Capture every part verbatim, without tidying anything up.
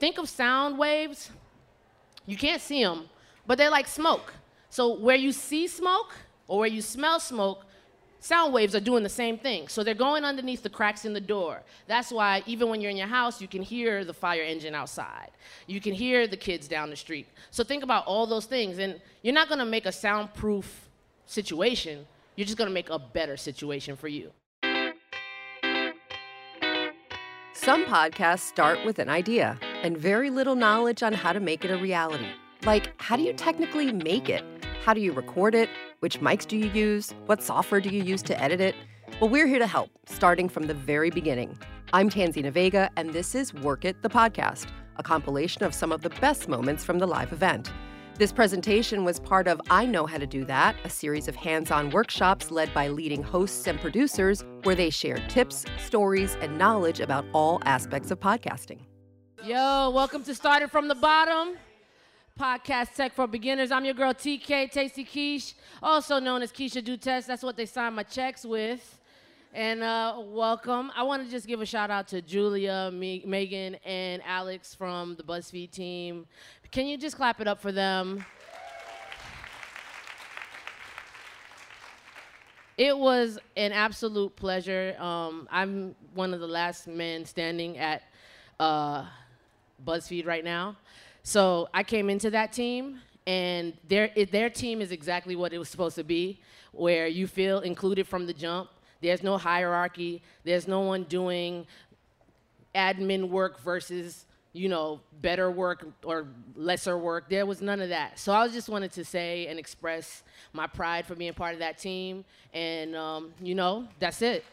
think of sound waves. You can't see them, but they're like smoke. So where you see smoke or where you smell smoke, sound waves are doing the same thing. So they're going underneath the cracks in the door. That's why even when you're in your house, you can hear the fire engine outside. You can hear the kids down the street. So think about all those things. And you're not going to make a soundproof situation. You're just going to make a better situation for you. Some podcasts start with an idea and very little knowledge on how to make it a reality. Like, how do you technically make it? How do you record it? Which mics do you use? What software do you use to edit it? Well, we're here to help, starting from the very beginning. I'm Tanzina Vega, and this is Work It, the podcast, a compilation of some of the best moments from the live event. This presentation was part of I Know How to Do That, a series of hands-on workshops led by leading hosts and producers where they shared tips, stories, and knowledge about all aspects of podcasting. Yo, welcome to Started From the Bottom, podcast tech for beginners. I'm your girl T K, Tasty Quiche, also known as Keisha Dutess. That's what they sign my checks with. And uh, welcome. I want to just give a shout out to Julia, Me- Megan, and Alex from the BuzzFeed team. Can you just clap it up for them? It was an absolute pleasure. Um, I'm one of the last men standing at uh, BuzzFeed right now. So I came into that team, and their, it, their team is exactly what it was supposed to be, where you feel included from the jump. There's no hierarchy. There's no one doing admin work versus, you know, better work or lesser work. There was none of that. So I just wanted to say and express my pride for being part of that team. And, um, you know, that's it.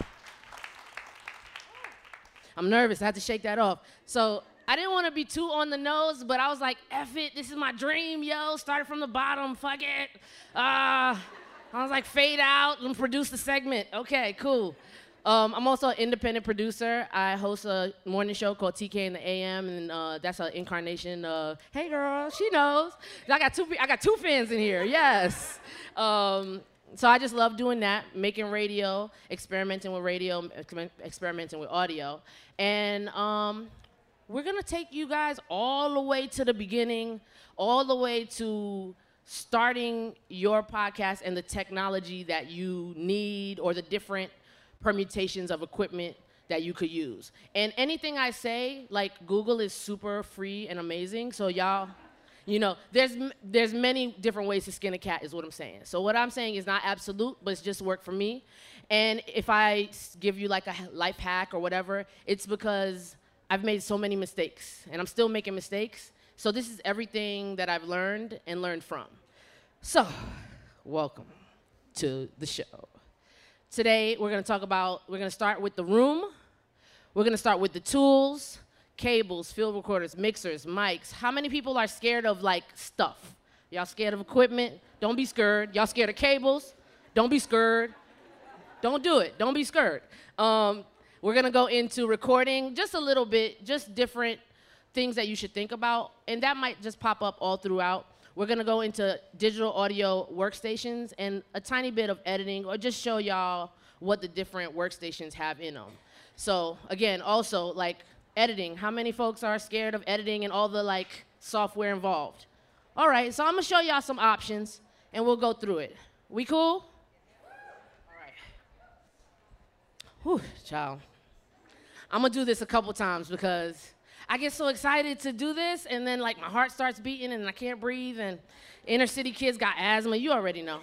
I'm nervous. I had to shake that off. So I didn't want to be too on the nose, but I was like, F it. This is my dream, yo. Started from the bottom. Fuck it. Uh, I was like, fade out and produce the segment. Okay, cool. Um, I'm also an independent producer. I host a morning show called T K in the A M, and uh, that's an incarnation of, hey girl, she knows. I got two, I got two fans in here, yes. Um, so I just love doing that, making radio, experimenting with radio, experimenting with audio. And um, we're gonna take you guys all the way to the beginning, all the way to starting your podcast and the technology that you need or the different permutations of equipment that you could use. And anything I say, like Google is super free and amazing, so y'all, you know, there's there's many different ways to skin a cat is what I'm saying. So what I'm saying is not absolute, but it's just work for me. And if I give you like a life hack or whatever, it's because I've made so many mistakes, and I'm still making mistakes. So this is everything that I've learned and learned from. So, welcome to the show. Today, we're gonna talk about, we're gonna start with the room. We're gonna start with the tools, cables, field recorders, mixers, mics. How many people are scared of like stuff? Y'all scared of equipment? Don't be scared. Y'all scared of cables? Don't be scared. Don't do it. Don't be scared. Um, we're gonna go into recording just a little bit, just different things that you should think about, and that might just pop up all throughout. We're gonna go into digital audio workstations and a tiny bit of editing, or just show y'all what the different workstations have in them. So again, also like editing, how many folks are scared of editing and all the like software involved? All right, so I'm gonna show y'all some options and we'll go through it. We cool? All right. Whew, child. I'm gonna do this a couple times because I get so excited to do this, and then like my heart starts beating and I can't breathe, and inner city kids got asthma, you already know.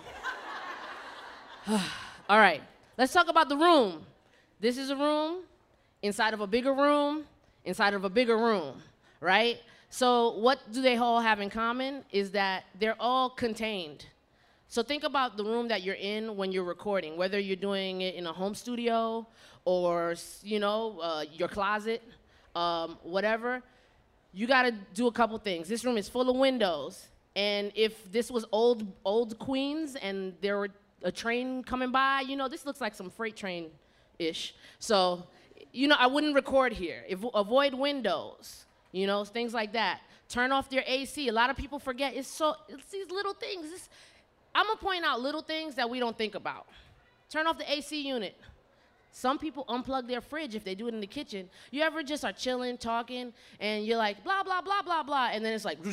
All right, let's talk about the room. This is a room inside of a bigger room, inside of a bigger room, right? So what do they all have in common is that they're all contained. So think about the room that you're in when you're recording, whether you're doing it in a home studio or, you know, uh, your closet, um, whatever. You gotta do a couple things. This room is full of windows, and if this was old, old Queens and there were a train coming by, you know, this looks like some freight train-ish. So, you know, I wouldn't record here. If, avoid windows, you know, things like that. Turn off your A C. A lot of people forget. It's so, it's these little things. It's, I'm gonna point out little things that we don't think about. Turn off the A C unit. Some people unplug their fridge if they do it in the kitchen. You ever just are chilling, talking, and you're like, blah, blah, blah, blah, blah, and then it's like,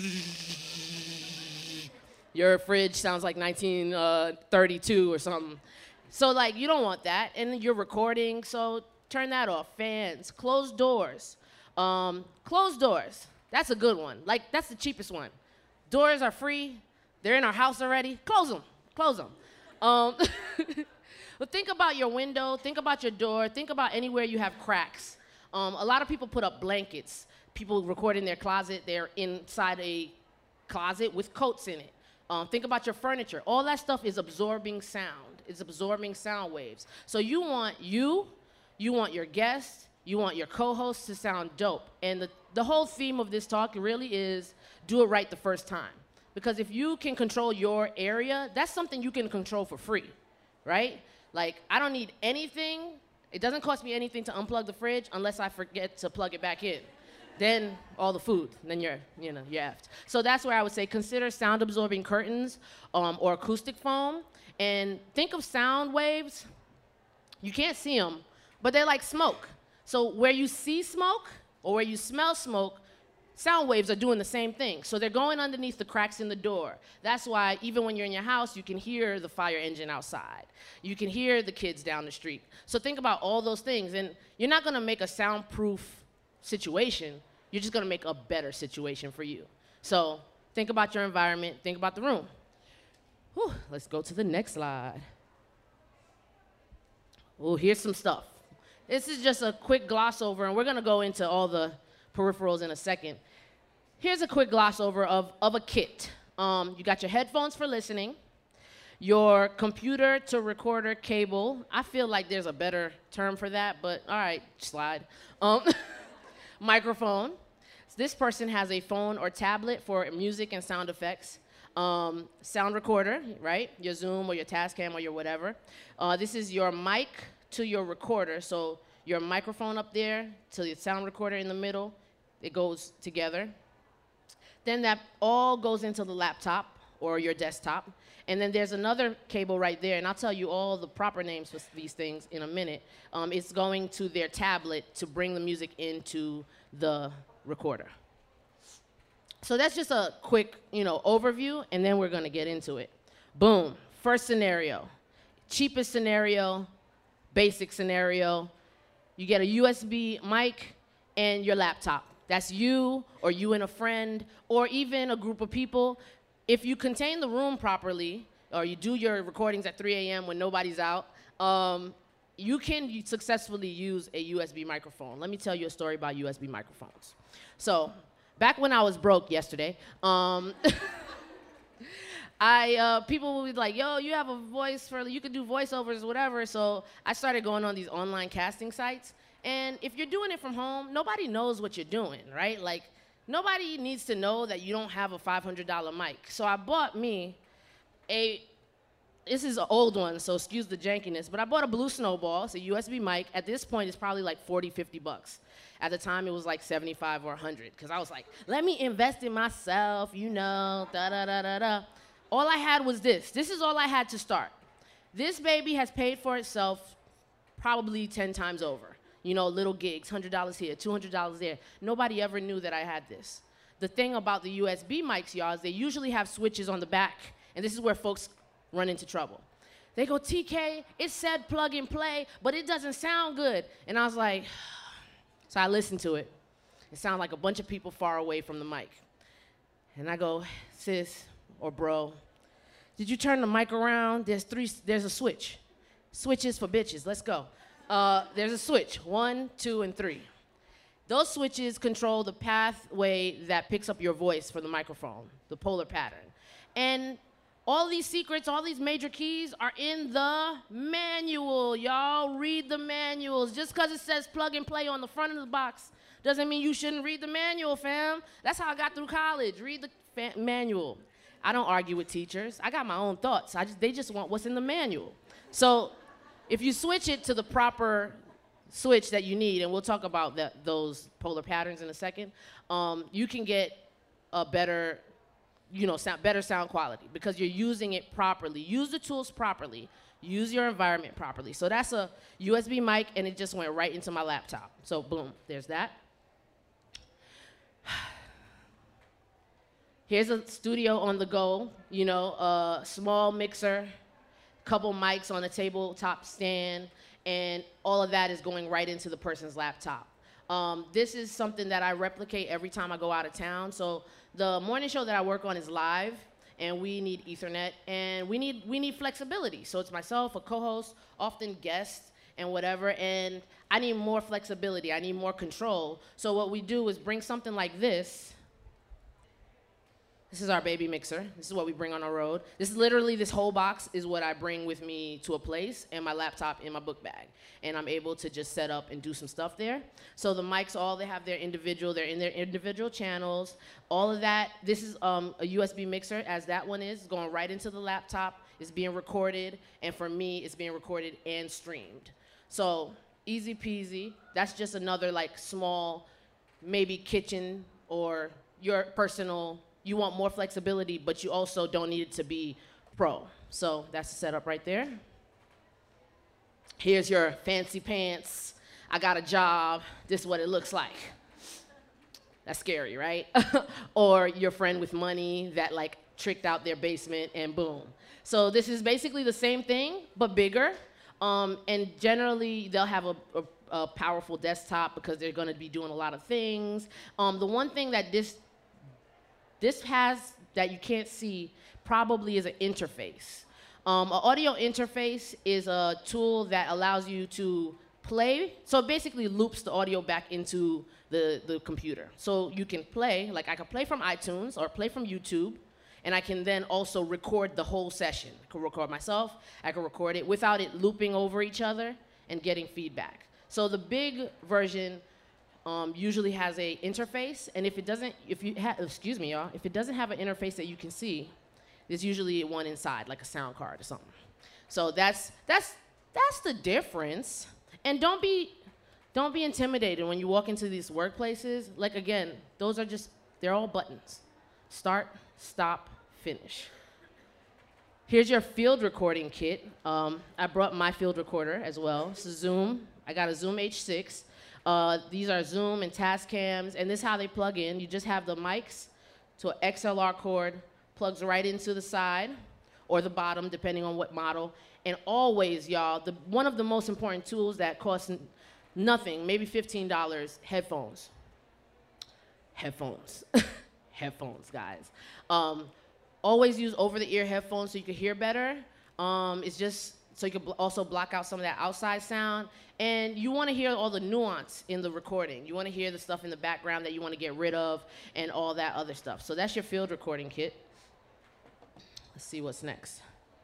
your fridge sounds like nineteen thirty-two or something. So, like, you don't want that, and you're recording, so turn that off. Fans, closed doors. Um, closed doors, that's a good one. Like, that's the cheapest one. Doors are free. They're in our house already. Close them, close them. Um, But think about your window, think about your door, think about anywhere you have cracks. Um, a lot of people put up blankets. People record in their closet, they're inside a closet with coats in it. Um, think about your furniture. All that stuff is absorbing sound. It's absorbing sound waves. So you want you, you want your guests, you want your co-hosts to sound dope. And the, the whole theme of this talk really is do it right the first time. Because if you can control your area, that's something you can control for free, right? Like, I don't need anything. It doesn't cost me anything to unplug the fridge unless I forget to plug it back in. Then all the food, then you're, you know, you're effed. So that's where I would say consider sound-absorbing curtains um, or acoustic foam. And think of sound waves. You can't see them, but they're like smoke. So where you see smoke or where you smell smoke, sound waves are doing the same thing. So they're going underneath the cracks in the door. That's why even when you're in your house, you can hear the fire engine outside. You can hear the kids down the street. So think about all those things. And you're not gonna make a soundproof situation. You're just gonna make a better situation for you. So think about your environment, think about the room. Whew, let's go to the next slide. Oh, here's some stuff. This is just a quick gloss over, and we're gonna go into all the peripherals in a second. Here's a quick gloss over of, of a kit. Um, you got your headphones for listening, your computer to recorder cable. I feel like there's a better term for that, but all right, slide. Um, microphone. This person has a phone or tablet for music and sound effects. Um, sound recorder, right? Your Zoom or your Tascam or your whatever. Uh, this is your mic to your recorder. So your microphone up there to your sound recorder in the middle. It goes together. Then that all goes into the laptop or your desktop. And then there's another cable right there, and I'll tell you all the proper names for these things in a minute. Um, it's going to their tablet to bring the music into the recorder. So that's just a quick, you know, overview, and then we're gonna get into it. Boom, first scenario. Cheapest scenario, basic scenario. You get a U S B mic and your laptop. That's you, or you and a friend, or even a group of people. If you contain the room properly, or you do your recordings at three A M when nobody's out, um, you can successfully use a U S B microphone. Let me tell you a story about U S B microphones. So, back when I was broke yesterday, um, I, uh, people would be like, yo, you have a voice for, you could do voiceovers, whatever. So I started going on these online casting sites. And if you're doing it from home, nobody knows what you're doing, right? Like, nobody needs to know that you don't have a five hundred dollar mic. So I bought me a, this is an old one, so excuse the jankiness, but I bought a Blue Snowball. It's a U S B mic. At this point, it's probably like forty, fifty bucks. At the time, it was like seventy-five or a hundred, because I was like, let me invest in myself, you know, da-da-da-da-da. All I had was this. This is all I had to start. This baby has paid for itself probably ten times over. You know, little gigs, one hundred dollars here, two hundred dollars there. Nobody ever knew that I had this. The thing about the U S B mics, y'all, is they usually have switches on the back, and this is where folks run into trouble. They go, T K, it said plug and play, but it doesn't sound good. And I was like, so I listened to it. It sounded like a bunch of people far away from the mic. And I go, sis or bro, did you turn the mic around? There's three, there's a switch. Switches for bitches, let's go. Uh, there's a switch, one, two, and three. Those switches control the pathway that picks up your voice for the microphone, the polar pattern. And all these secrets, all these major keys are in the manual, y'all. Read the manuals. Just because it says plug and play on the front of the box doesn't mean you shouldn't read the manual, fam. That's how I got through college, read the manual. I don't argue with teachers. I got my own thoughts. I just, they just want what's in the manual. So if you switch it to the proper switch that you need, and we'll talk about that, those polar patterns in a second, um, you can get a better you know, sound, better sound quality because you're using it properly. Use the tools properly. Use your environment properly. So that's a U S B mic, and it just went right into my laptop. So boom, there's that. Here's a studio on the go, you know, a small mixer, couple mics on a tabletop stand, and all of that is going right into the person's laptop. Um, this is something that I replicate every time I go out of town. So the morning show that I work on is live, and we need Ethernet, and we need we need flexibility. So it's myself, a co-host, often guests, and whatever, and I need more flexibility. I need more control. So what we do is bring something like this. This is our baby mixer. This is what we bring on the road. This is literally, this whole box is what I bring with me to a place, and my laptop in my book bag. And I'm able to just set up and do some stuff there. So the mics, all they have their individual, they're in their individual channels. All of that, this is um, a U S B mixer, as that one is, going right into the laptop. It's being recorded, and for me, it's being recorded and streamed. So easy peasy. That's just another like small, maybe kitchen or your personal. You want more flexibility, but you also don't need it to be pro. So that's the setup right there. Here's your fancy pants. I got a job. This is what it looks like. That's scary, right? Or your friend with money that like tricked out their basement and boom. So this is basically the same thing, but bigger. Um, and generally, they'll have a, a, a powerful desktop because they're gonna be doing a lot of things. Um, the one thing that this This has, that you can't see, probably is an interface. Um, an audio interface is a tool that allows you to play. So it basically loops the audio back into the, the computer. So you can play, like I can play from iTunes or play from YouTube, and I can then also record the whole session. I can record myself, I can record it without it looping over each other and getting feedback. So the big version Um, usually has a interface, and if it doesn't, if you ha excuse me, y'all, if it doesn't have an interface that you can see, there's usually one inside, like a sound card or something. So that's that's that's the difference. And don't be don't be intimidated when you walk into these workplaces. Like again, those are just they're all buttons. Start, stop, finish. Here's your field recording kit. Um, I brought my field recorder as well. It's a Zoom. I got a Zoom H six. Uh, these are Zoom and Tascams, and this is how they plug in. You just have the mics to an X L R cord, plugs right into the side or the bottom, depending on what model. And always, y'all, the, one of the most important tools that costs nothing, maybe fifteen dollars, headphones. Headphones. Headphones, guys. Um, always use over-the-ear headphones so you can hear better. Um, it's just so you can bl also block out some of that outside sound. And you want to hear all the nuance in the recording. You want to hear the stuff in the background that you want to get rid of and all that other stuff. So that's your field recording kit. Let's see what's next.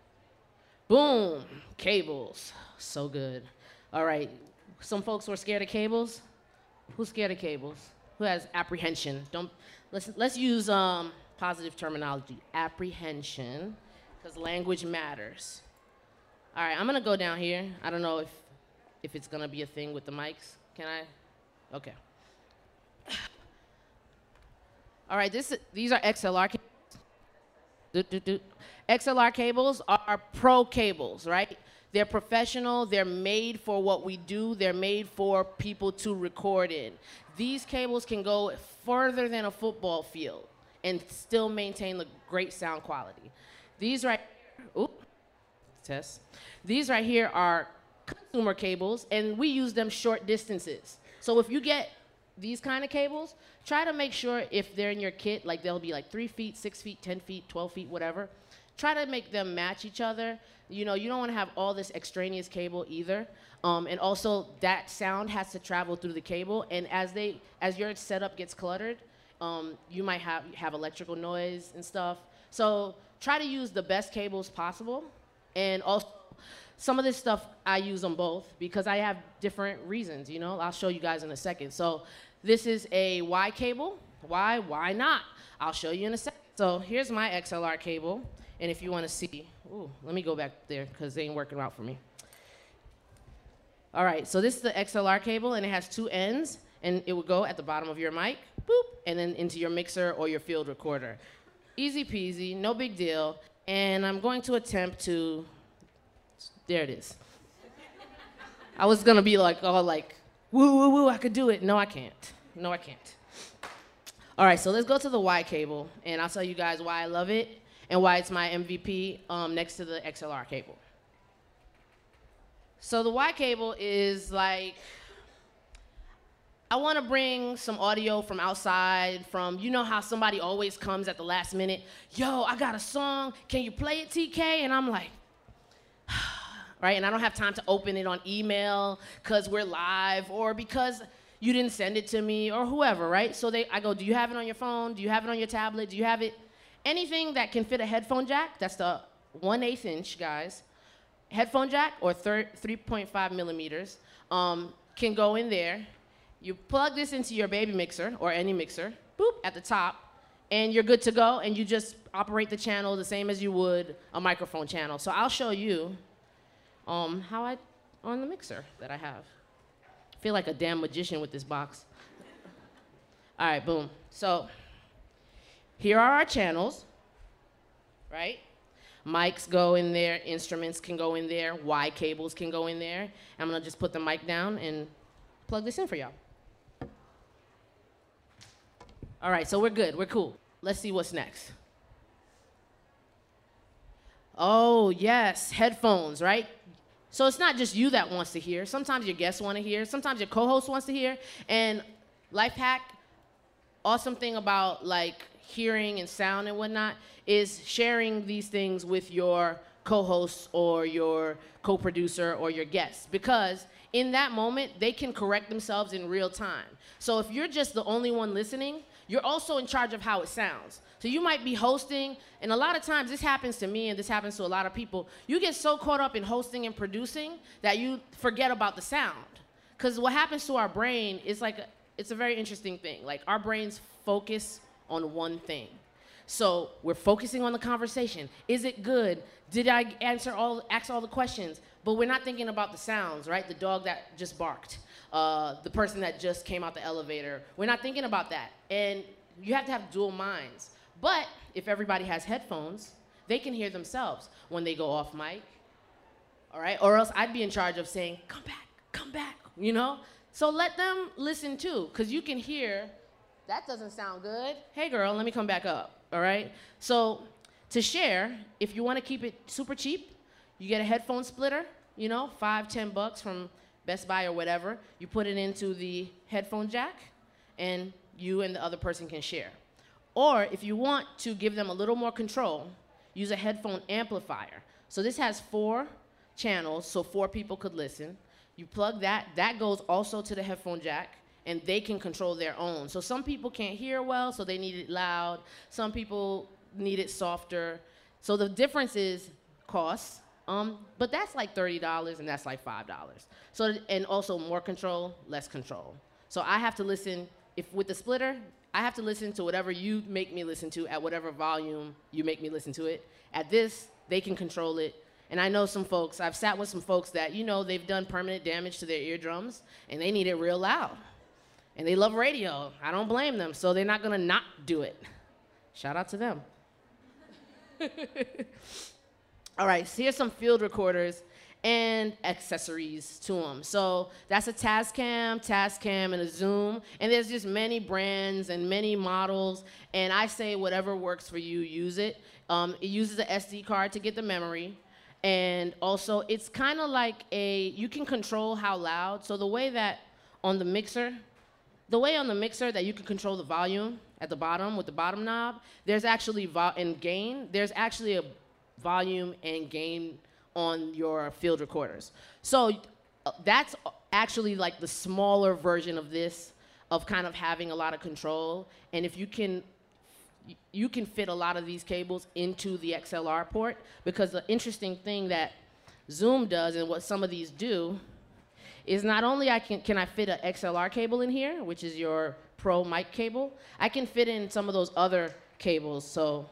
Boom, cables. So good. All right, some folks were scared of cables. Who's scared of cables? Who has apprehension? Don't, let's, let's use um, positive terminology. Apprehension, because language matters. All right, I'm gonna go down here. I don't know if, if it's gonna be a thing with the mics. Can I? Okay. All right, this, these are X L R cables. Do, do, do. X L R cables are pro cables, right? They're professional, they're made for what we do, they're made for people to record in. These cables can go further than a football field and still maintain the great sound quality. These right here, oop, test. These right here are consumer cables, and we use them short distances. So if you get these kind of cables, try to make sure if they're in your kit, like they'll be like three feet, six feet, ten feet, twelve feet, whatever. Try to make them match each other. You know, you don't want to have all this extraneous cable either. Um, and also, that sound has to travel through the cable. And as they, as your setup gets cluttered, um, you might have have electrical noise and stuff. So try to use the best cables possible. And also, some of this stuff I use them both because I have different reasons. You know, I'll show you guys in a second. So this is a Y cable. Why? Why not? I'll show you in a second. So here's my X L R cable. And if you want to see, ooh, let me go back there because they ain't working out for me. All right, so this is the X L R cable, and it has two ends, and it would go at the bottom of your mic, boop, and then into your mixer or your field recorder. Easy peasy, no big deal. And I'm going to attempt to, there it is. I was gonna be like, oh, like, woo, woo, woo, I could do it. No, I can't. No, I can't. All right, so let's go to the Y cable, and I'll tell you guys why I love it and why it's my M V P um, next to the X L R cable. So the Y cable is like, I want to bring some audio from outside, from, you know how somebody always comes at the last minute, yo, I got a song, can you play it, T K? And I'm like, right? And I don't have time to open it on email because we're live or because you didn't send it to me or whoever, right? So they, I go, do you have it on your phone? Do you have it on your tablet? Do you have it? Anything that can fit a headphone jack, that's the one eighth inch, guys, headphone jack or three point five millimeters, um, can go in there. You plug this into your baby mixer or any mixer, boop, at the top, and you're good to go, and you just operate the channel the same as you would a microphone channel. So I'll show you um, how I, on the mixer that I have. I feel like a damn magician with this box. All right, boom. So here are our channels, right? Mics go in there, instruments can go in there, Y cables can go in there. I'm gonna just put the mic down and plug this in for y'all. All right, so we're good, we're cool. Let's see what's next. Oh, yes, headphones, right? So it's not just you that wants to hear. Sometimes your guests want to hear. Sometimes your co-host wants to hear. And life hack, awesome thing about like hearing and sound and whatnot is sharing these things with your co-host or your co-producer or your guests, because in that moment, they can correct themselves in real time. So if you're just the only one listening, you're also in charge of how it sounds. So you might be hosting, and a lot of times this happens to me and this happens to a lot of people. You get so caught up in hosting and producing that you forget about the sound. Because what happens to our brain is like, a, it's a very interesting thing. Like our brains focus on one thing. So we're focusing on the conversation. Is it good? Did I answer all, ask all the questions? But we're not thinking about the sounds, right? The dog that just barked, uh, the person that just came out the elevator. We're not thinking about that. And you have to have dual minds. But if everybody has headphones, they can hear themselves when they go off mic, all right? Or else I'd be in charge of saying, come back, come back, you know? So let them listen too, because you can hear, that doesn't sound good. Hey girl, let me come back up, all right? So to share, if you want to keep it super cheap, you get a headphone splitter, you know, five, ten bucks from Best Buy or whatever. You put it into the headphone jack, and you and the other person can share. Or if you want to give them a little more control, use a headphone amplifier. So this has four channels, so four people could listen. You plug that, that goes also to the headphone jack, and they can control their own. So some people can't hear well, so they need it loud. Some people need it softer. So the difference is cost, um, but that's like thirty dollars and that's like five dollars. So, and also more control, less control. So I have to listen, if with the splitter, I have to listen to whatever you make me listen to at whatever volume you make me listen to it. At this, they can control it. And I know some folks, I've sat with some folks that, you know, they've done permanent damage to their eardrums, and they need it real loud. And they love radio. I don't blame them, so they're not gonna not do it. Shout out to them. All right, so here's some field recorders and accessories to them. So that's a Tascam, Tascam, and a Zoom. And there's just many brands and many models. And I say whatever works for you, use it. Um, it uses an S D card to get the memory. And also, it's kind of like a, you can control how loud. So the way that on the mixer, the way on the mixer that you can control the volume at the bottom with the bottom knob, there's actually, vo and gain, there's actually a volume and gain on your field recorders. So uh, that's actually like the smaller version of this, of kind of having a lot of control. And if you can, you can fit a lot of these cables into the X L R port, because the interesting thing that Zoom does and what some of these do is not only I can, can I fit an X L R cable in here, which is your pro mic cable, I can fit in some of those other cables, so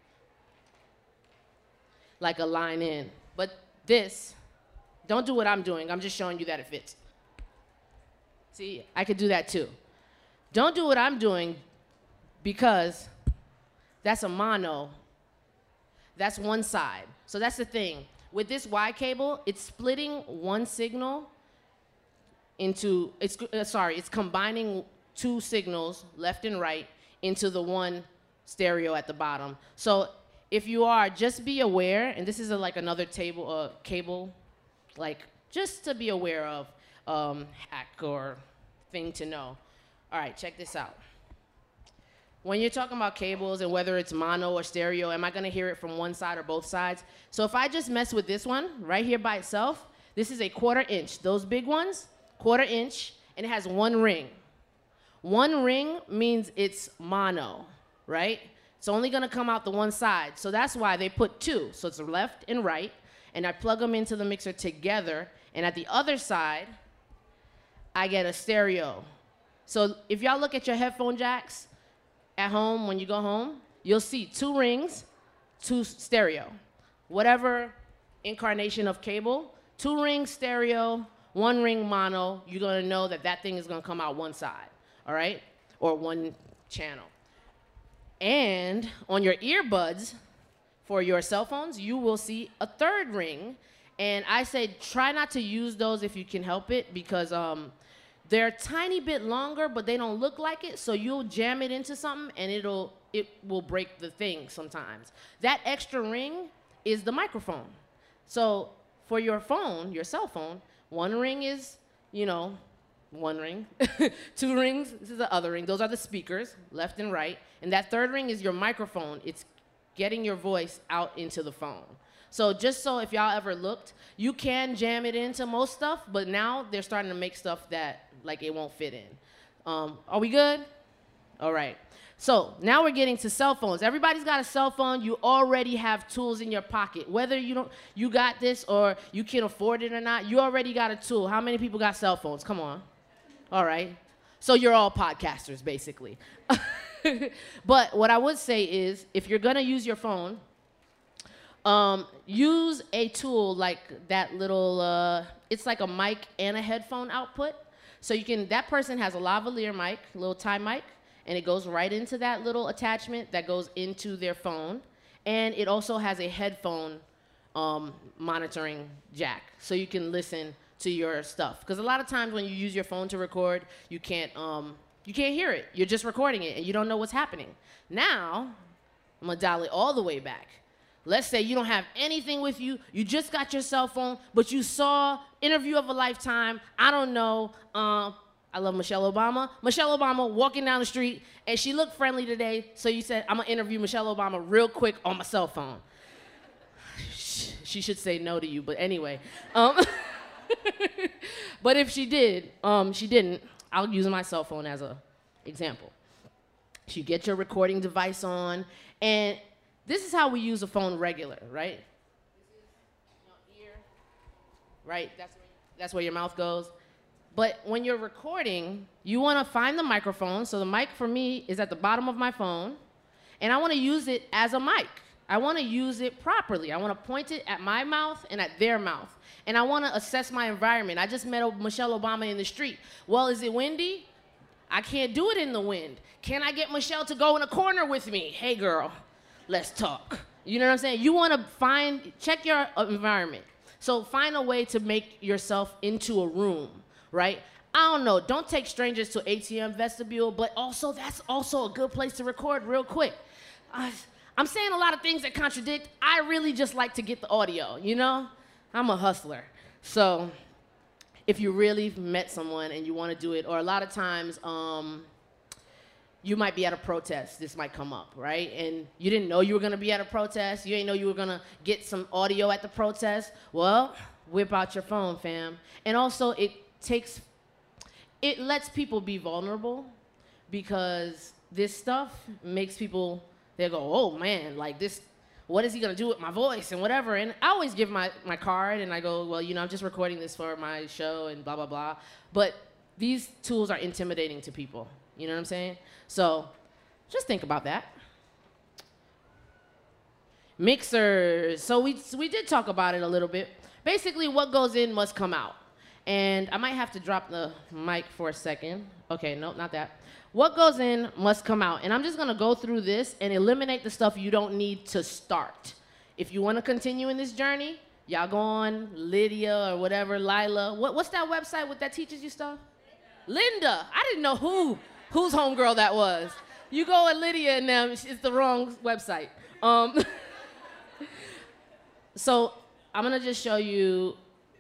like a line in. But this, don't do what I'm doing. I'm just showing you that it fits. See, I could do that too. Don't do what I'm doing, because that's a mono. That's one side. So that's the thing. With this Y cable, it's splitting one signal into, it's, uh, sorry, it's combining two signals, left and right, into the one stereo at the bottom. So if you are, just be aware, and this is a, like another table, uh, cable, like just to be aware of, um, hack or thing to know. All right, check this out. When you're talking about cables and whether it's mono or stereo, am I gonna hear it from one side or both sides? So if I just mess with this one right here by itself, this is a quarter inch. Those big ones, quarter inch, and it has one ring. One ring means it's mono, right? It's only gonna come out the one side. So that's why they put two. So it's left and right, and I plug them into the mixer together, and at the other side, I get a stereo. So if y'all look at your headphone jacks at home, when you go home, you'll see two rings, two stereo. Whatever incarnation of cable, two rings stereo, one ring mono, you're gonna know that that thing is gonna come out one side, all right? Or one channel. And on your earbuds, for your cell phones, you will see a third ring. And I say try not to use those if you can help it, because um, they're a tiny bit longer, but they don't look like it, so you'll jam it into something and it'll, it will break the thing sometimes. That extra ring is the microphone. So for your phone, your cell phone, one ring is, you know, one ring. Two rings, this is the other ring. Those are the speakers, left and right. And that third ring is your microphone. It's getting your voice out into the phone. So just so if y'all ever looked, you can jam it into most stuff, but now they're starting to make stuff that like it won't fit in. Um, are we good? All right. So now we're getting to cell phones. Everybody's got a cell phone. You already have tools in your pocket. Whether you don't, you got this or you can afford it or not, you already got a tool. How many people got cell phones? Come on. All right. So you're all podcasters, basically. But what I would say is, if you're gonna use your phone, um, use a tool like that little, uh, it's like a mic and a headphone output. So you can, that person has a lavalier mic, a little tie mic, and it goes right into that little attachment that goes into their phone. And it also has a headphone um, monitoring jack, so you can listen to your stuff. Because a lot of times when you use your phone to record, you can't, um, you can't hear it. You're just recording it, and you don't know what's happening. Now, I'm gonna dial it all the way back. Let's say you don't have anything with you, you just got your cell phone, but you saw Interview of a Lifetime, I don't know, um, I love Michelle Obama. Michelle Obama walking down the street, and she looked friendly today, so you said, I'm gonna interview Michelle Obama real quick on my cell phone. She should say no to you, but anyway. Um, but if she did, um, she didn't, I'll use my cell phone as an example. So you get your recording device on, and this is how we use a phone regular, right? This is your ear, right? That's where, that's where your mouth goes. But when you're recording, you want to find the microphone. So the mic for me is at the bottom of my phone, and I want to use it as a mic. I want to use it properly. I want to point it at my mouth and at their mouth. And I want to assess my environment. I just met Michelle Obama in the street. Well, is it windy? I can't do it in the wind. Can I get Michelle to go in a corner with me? Hey, girl, let's talk. You know what I'm saying? You want to find, check your environment. So find a way to make yourself into a room, right? I don't know, don't take strangers to A T M vestibule, but also that's also a good place to record real quick. Uh, I'm saying a lot of things that contradict. I really just like to get the audio, you know? I'm a hustler. So if you really met someone and you want to do it, or a lot of times um, you might be at a protest, this might come up, right? And you didn't know you were going to be at a protest. You didn't know you were going to get some audio at the protest. Well, whip out your phone, fam. And also it takes, it lets people be vulnerable, because this stuff makes people, they go, oh man, like this, what is he gonna do with my voice and whatever? And I always give my, my card and I go, well, you know, I'm just recording this for my show and blah, blah, blah. But these tools are intimidating to people. You know what I'm saying? So just think about that. Mixers. So we, we did talk about it a little bit. Basically, what goes in must come out. And I might have to drop the mic for a second. Okay, nope, not that. What goes in must come out. And I'm just gonna go through this and eliminate the stuff you don't need to start. If you wanna continue in this journey, y'all go on Lydia or whatever, Lila. What, what's that website with that teaches you stuff? Linda. I didn't know who, whose homegirl that was. You go at Lydia and them, it's the wrong website. Um, so I'm gonna just show you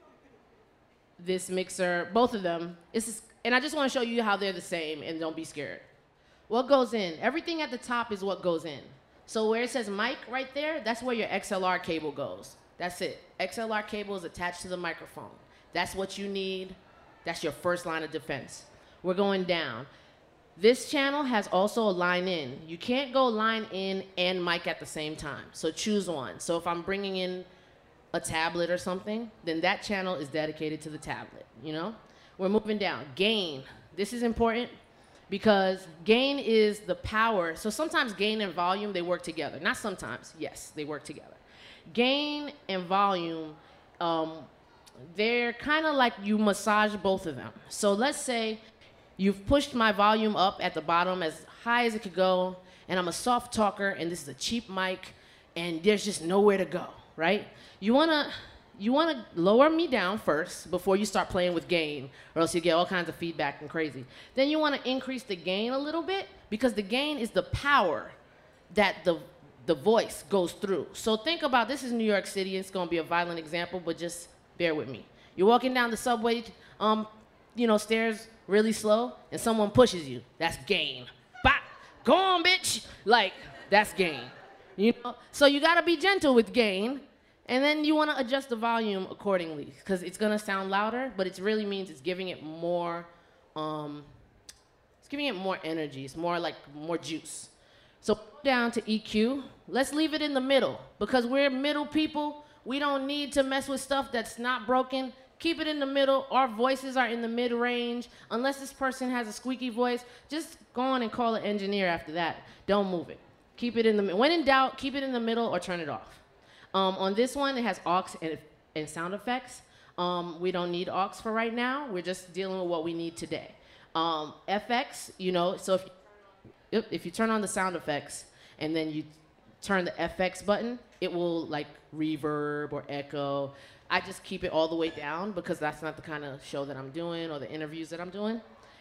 this mixer, both of them. It's just, and I just wanna show you how they're the same and don't be scared. What goes in? Everything at the top is what goes in. So where it says mic right there, that's where your X L R cable goes. That's it. X L R cable is attached to the microphone. That's what you need. That's your first line of defense. We're going down. This channel has also a line in. You can't go line in and mic at the same time. So choose one. So if I'm bringing in a tablet or something, then that channel is dedicated to the tablet, you know? We're moving down. Gain. This is important because gain is the power. So sometimes gain and volume, they work together. Not sometimes, yes, they work together. Gain and volume, um, they're kind of like you massage both of them. So let's say you've pushed my volume up at the bottom as high as it could go, and I'm a soft talker, and this is a cheap mic, and there's just nowhere to go, right? You wanna, you wanna lower me down first before you start playing with gain, or else you get all kinds of feedback and crazy. Then you wanna increase the gain a little bit, because the gain is the power that the, the voice goes through. So think about, this is New York City, it's gonna be a violent example, but just bear with me. You're walking down the subway, um, you know, stairs really slow, and someone pushes you. That's gain. Bop! Go on, bitch! Like, that's gain. You know? So you gotta be gentle with gain, and then you wanna adjust the volume accordingly, because it's gonna sound louder, but it really means it's giving it more, um, it's giving it more energy. It's more like more juice. So down to E Q. Let's leave it in the middle, because we're middle people. We don't need to mess with stuff that's not broken. Keep it in the middle. Our voices are in the mid-range. Unless this person has a squeaky voice, just go on and call an engineer after that. Don't move it. Keep it in the middle. When in doubt, keep it in the middle or turn it off. Um, on this one, it has aux and, and sound effects. Um, we don't need aux for right now. We're just dealing with what we need today. Um, F X, you know, so if, if, if you turn on the sound effects and then you turn the F X button, it will like reverb or echo. I just keep it all the way down because that's not the kind of show that I'm doing or the interviews that I'm doing.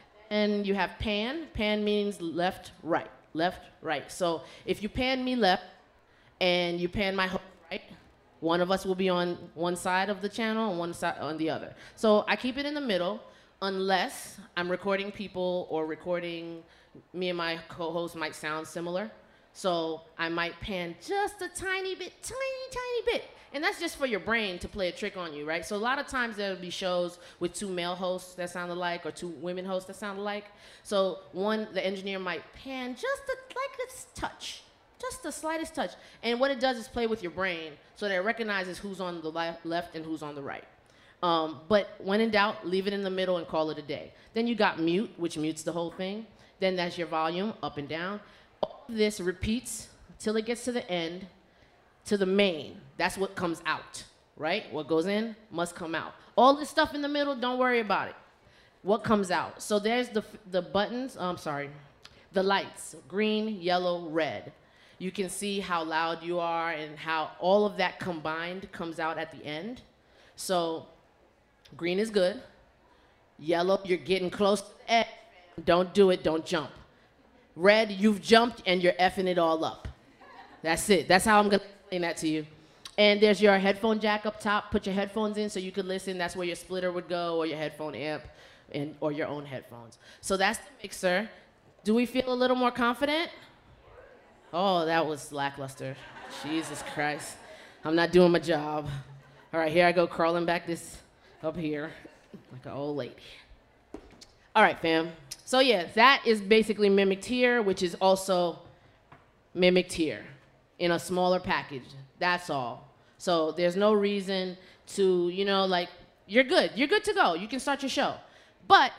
And you have pan. Pan means left, right, left, right. So if you pan me left and you pan my host right, one of us will be on one side of the channel and one side on the other. So I keep it in the middle unless I'm recording people or recording, me and my co-host might sound similar. So I might pan just a tiny bit, tiny, tiny bit. And that's just for your brain to play a trick on you, right? So a lot of times there'll be shows with two male hosts that sound alike or two women hosts that sound alike. So one, the engineer might pan just a, like a touch, just the slightest touch. And what it does is play with your brain so that it recognizes who's on the left, left and who's on the right. Um, but when in doubt, leave it in the middle and call it a day. Then you got mute, which mutes the whole thing. Then that's your volume, up and down. All of this repeats till it gets to the end, to the main. That's what comes out, right? What goes in must come out. All this stuff in the middle, don't worry about it. What comes out? So there's the, the buttons, oh, I'm sorry, the lights, green, yellow, red. You can see how loud you are and how all of that combined comes out at the end. So green is good. Yellow, you're getting close to the edge. Don't do it, don't jump. Red, you've jumped and you're effing it all up. That's it. That's how I'm gonna explain that to you. And there's your headphone jack up top. Put your headphones in so you could listen. That's where your splitter would go, or your headphone amp, and, or your own headphones. So that's the mixer. Do we feel a little more confident? Oh, that was lackluster. Jesus Christ. I'm not doing my job. All right, here I go crawling back this up here like an old lady. All right, fam. So yeah, that is basically mimicked here, which is also mimicked here in a smaller package. That's all. So there's no reason to, you know, like, you're good. You're good to go. You can start your show. But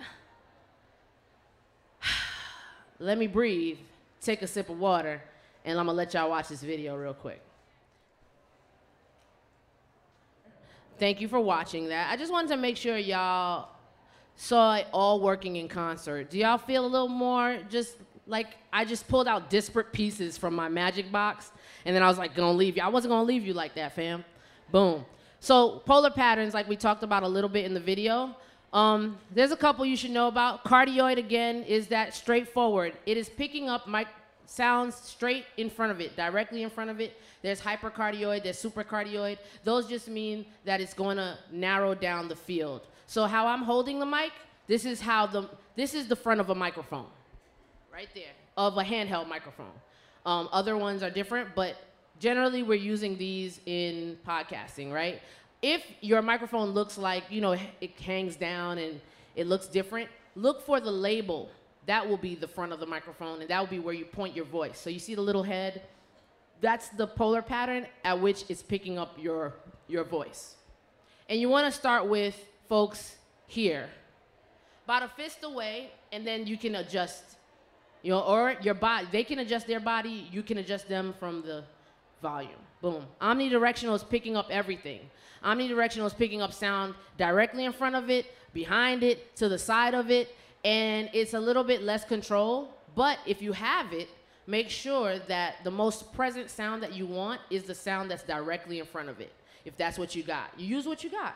let me breathe, take a sip of water, and I'm gonna let y'all watch this video real quick. thank you for watching that. I just wanted to make sure y'all saw it all working in concert. Do y'all feel a little more just like I just pulled out disparate pieces from my magic box, and then I was like, gonna leave you. I wasn't gonna leave you like that, fam. Boom. So polar patterns, like we talked about a little bit in the video, um, there's a couple you should know about. Cardioid, again, is that straightforward. It is picking up mic sounds straight in front of it, directly in front of it. There's hypercardioid, there's supercardioid. Those just mean that it's gonna narrow down the field. So how I'm holding the mic, this is how the, this is the front of a microphone, right there, of a handheld microphone. Um, other ones are different, but generally we're using these in podcasting, right? If your microphone looks like, you know, it hangs down and it looks different, look for the label. That will be the front of the microphone, and that will be where you point your voice. So you see the little head? That's the polar pattern at which it's picking up your, your voice. And you wanna start with folks here, about a fist away, and then you can adjust, you know, or your body, they can adjust their body, you can adjust them from the volume. Boom. Omnidirectional is picking up everything. Omnidirectional is picking up sound directly in front of it, behind it, to the side of it, and it's a little bit less control, but if you have it, make sure that the most present sound that you want is the sound that's directly in front of it, if that's what you got. You use what you got.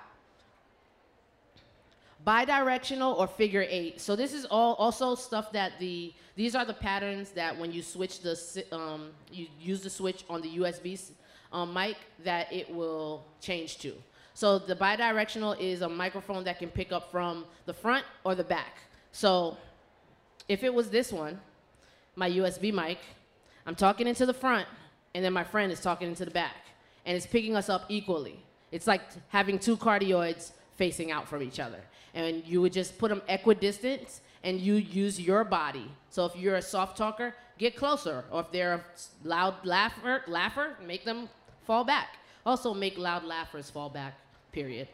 Bidirectional or figure eight. So this is all also stuff that the, these are the patterns that when you switch the, um, you use the switch on the U S B um, mic that it will change to. So the bidirectional is a microphone that can pick up from the front or the back. So if it was this one, my U S B mic, I'm talking into the front, and then my friend is talking into the back, and it's picking us up equally. It's like having two cardioids facing out from each other. And you would just put them equidistant, and you use your body. So if you're a soft talker, get closer. Or if they're a loud laugher, laugher, make them fall back. Also make loud laughers fall back, period.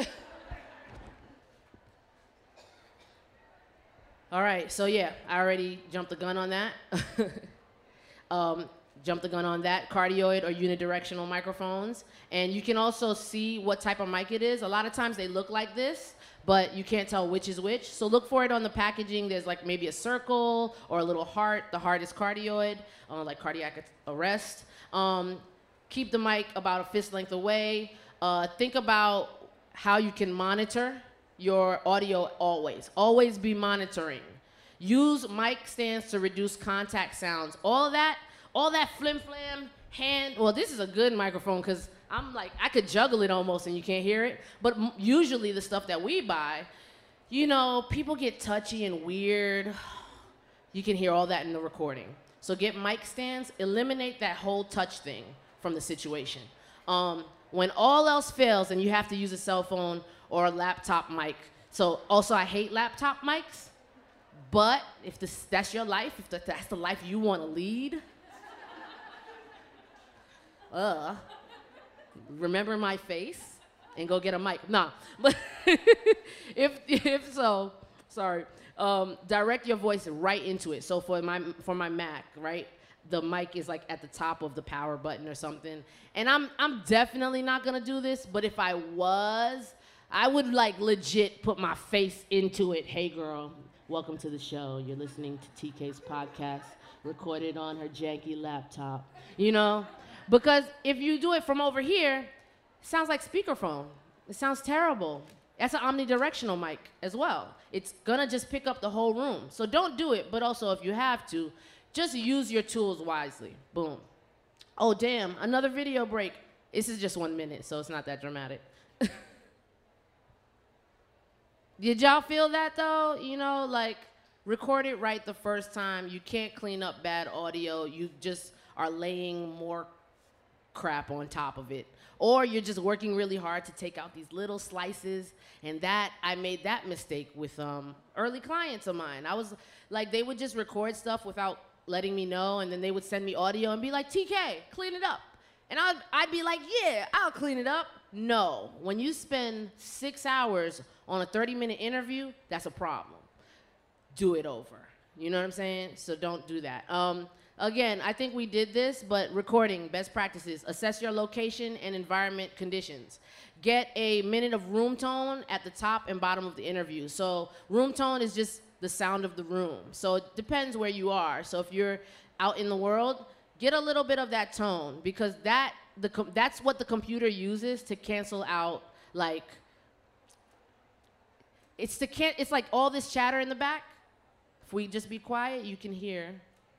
All right, so yeah, I already jumped the gun on that. um, jumped the gun on that, cardioid or unidirectional microphones. And you can also see what type of mic it is. A lot of times they look like this, but you can't tell which is which. So look for it on the packaging. There's like maybe a circle or a little heart. The heart is cardioid, uh, like cardiac arrest. Um, keep the mic about a fist length away. Uh, think about how you can monitor your audio always. Always be monitoring. Use mic stands to reduce contact sounds. All that, all that flim flam, hand, well, this is a good microphone because I'm like, I could juggle it almost and you can't hear it. But m usually the stuff that we buy, you know, people get touchy and weird. You can hear all that in the recording. So get mic stands, eliminate that whole touch thing from the situation. Um, when all else fails and you have to use a cell phone or a laptop mic. So also I hate laptop mics, but if this, that's your life, if the, that's the life you want to lead, uh, remember my face and go get a mic. Nah, but if, if so, sorry, um, direct your voice right into it. So for my, for my Mac, right? The mic is like at the top of the power button or something. And I'm, I'm definitely not gonna do this, but if I was, I would like legit put my face into it. Hey girl, welcome to the show. You're listening to T K's podcast, recorded on her janky laptop. You know? Because if you do it from over here, it sounds like speakerphone. It sounds terrible. That's an omnidirectional mic as well. It's gonna just pick up the whole room. So don't do it, but also if you have to, just use your tools wisely. Boom. Oh damn, another video break. This is just one minute, so it's not that dramatic. Did y'all feel that though? You know, like, record it right the first time. You can't clean up bad audio. You just are laying more crap on top of it. Or you're just working really hard to take out these little slices. And that, I made that mistake with um, early clients of mine. I was like, they would just record stuff without letting me know, and then they would send me audio and be like, T K, clean it up. And I'd, I'd be like, yeah, I'll clean it up. No, when you spend six hours on a thirty minute interview, that's a problem. Do it over. You know what I'm saying? So don't do that. Um, Again, I think we did this, but recording, best practices. Assess your location and environment conditions. Get a minute of room tone at the top and bottom of the interview. So room tone is just the sound of the room. So it depends where you are. So if you're out in the world, get a little bit of that tone, because that the com- that's what the computer uses to cancel out, like, it's the can- it's like all this chatter in the back. If we just be quiet, you can hear.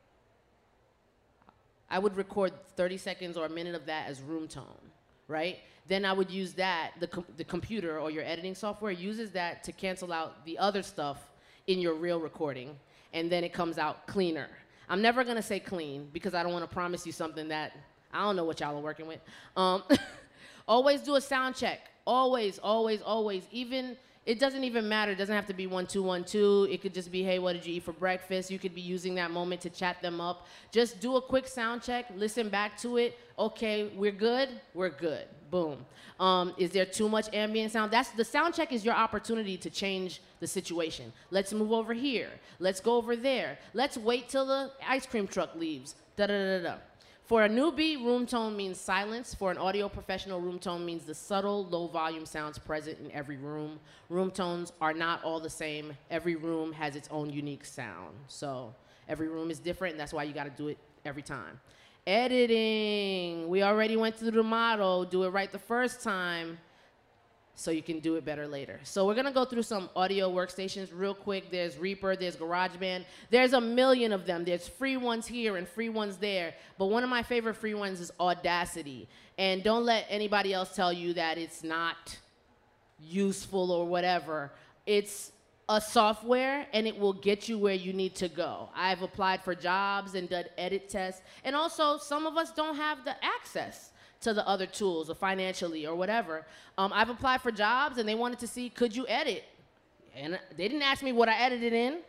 I would record thirty seconds or a minute of that as room tone, right? Then I would use that, the, com- the computer or your editing software uses that to cancel out the other stuff in your real recording, and then it comes out cleaner. I'm never gonna say clean, because I don't wanna promise you something that, I don't know what y'all are working with. Um, always do a sound check, always, always, always. Even, it doesn't even matter, it doesn't have to be one, two, one, two. It could just be, hey, what did you eat for breakfast? You could be using that moment to chat them up. Just do a quick sound check, listen back to it. Okay, we're good, we're good, boom. Um, is there too much ambient sound? That's, the sound check is your opportunity to change the situation. Let's move over here, let's go over there. Let's wait till the ice cream truck leaves, da da da da. For a newbie, room tone means silence. For an audio professional, room tone means the subtle, low volume sounds present in every room. Room tones are not all the same. Every room has its own unique sound. So every room is different, and that's why you gotta do it every time. Editing, we already went through the motto, do it right the first time, so you can do it better later. So we're gonna go through some audio workstations real quick. There's Reaper, there's GarageBand. There's a million of them. There's free ones here and free ones there. But one of my favorite free ones is Audacity. And don't let anybody else tell you that it's not useful or whatever. It's a software, and it will get you where you need to go. I've applied for jobs and done edit tests. And also, some of us don't have the access to the other tools, or financially, or whatever. Um, I've applied for jobs, and they wanted to see, could you edit? And they didn't ask me what I edited in.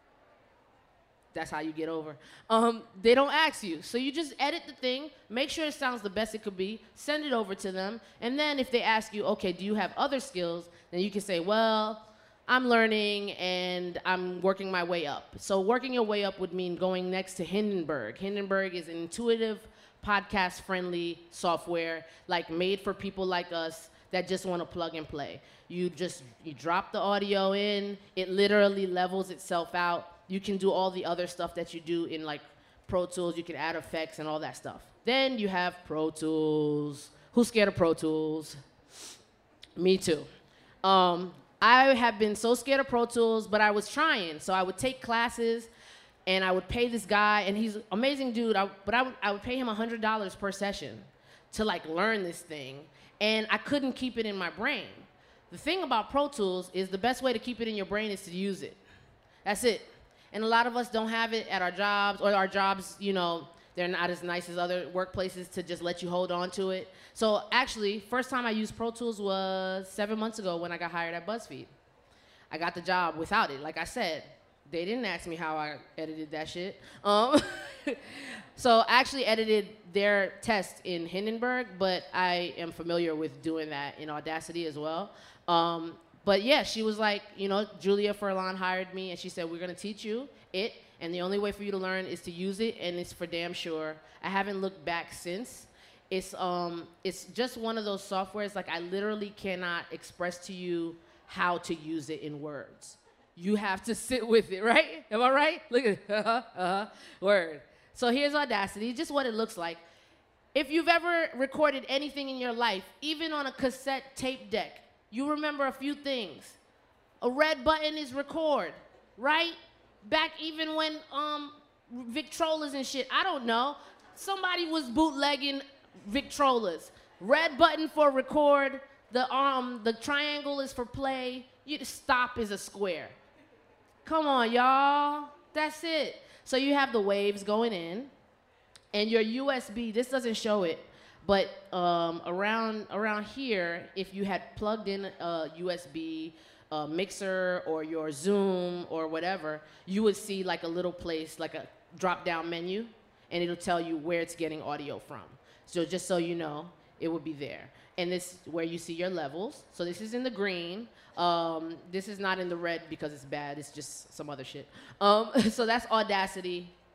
That's how you get over. Um, they don't ask you. So you just edit the thing, make sure it sounds the best it could be, send it over to them, and then if they ask you, okay, do you have other skills? Then you can say, well, I'm learning and I'm working my way up. So working your way up would mean going next to Hindenburg. Hindenburg is an intuitive, podcast-friendly software, like made for people like us that just want to plug and play. You just, you drop the audio in, it literally levels itself out. You can do all the other stuff that you do in like Pro Tools. You can add effects and all that stuff. Then you have Pro Tools. Who's scared of Pro Tools? Me too. Um, I have been so scared of Pro Tools, but I was trying. So I would take classes, and I would pay this guy, and he's an amazing dude, I, but I would, I would pay him one hundred dollars per session to like learn this thing, and I couldn't keep it in my brain. The thing about Pro Tools is the best way to keep it in your brain is to use it. That's it. And a lot of us don't have it at our jobs, or our jobs, you know, they're not as nice as other workplaces to just let you hold on to it. So actually, first time I used Pro Tools was seven months ago when I got hired at BuzzFeed. I got the job without it, like I said. They didn't ask me how I edited that shit. Um, so I actually edited their test in Hindenburg, but I am familiar with doing that in Audacity as well. Um, but yeah, she was like, you know, Julia Furlan hired me, and she said, we're gonna teach you it, and the only way for you to learn is to use it, and it's for damn sure. I haven't looked back since. It's, um, it's just one of those softwares, like I literally cannot express to you how to use it in words. You have to sit with it, right? Am I right? Look at it. Uh-huh, uh-huh. Word. So here's Audacity, just what it looks like. If you've ever recorded anything in your life, even on a cassette tape deck, you remember a few things. A red button is record, right? Back even when um, Victrolas and shit, I don't know. Somebody was bootlegging Victrolas. Red button for record, the, um, the triangle is for play, you, stop is a square. Come on, y'all. That's it. So you have the waves going in, and your U S B, this doesn't show it, but um, around, around here, if you had plugged in a U S B uh, mixer or your Zoom or whatever, you would see like a little place, like a drop-down menu, and it'll tell you where it's getting audio from. So just so you know, it would be there. And this is where you see your levels. So this is in the green. Um, this is not in the red because it's bad. It's just some other shit. Um, so that's Audacity.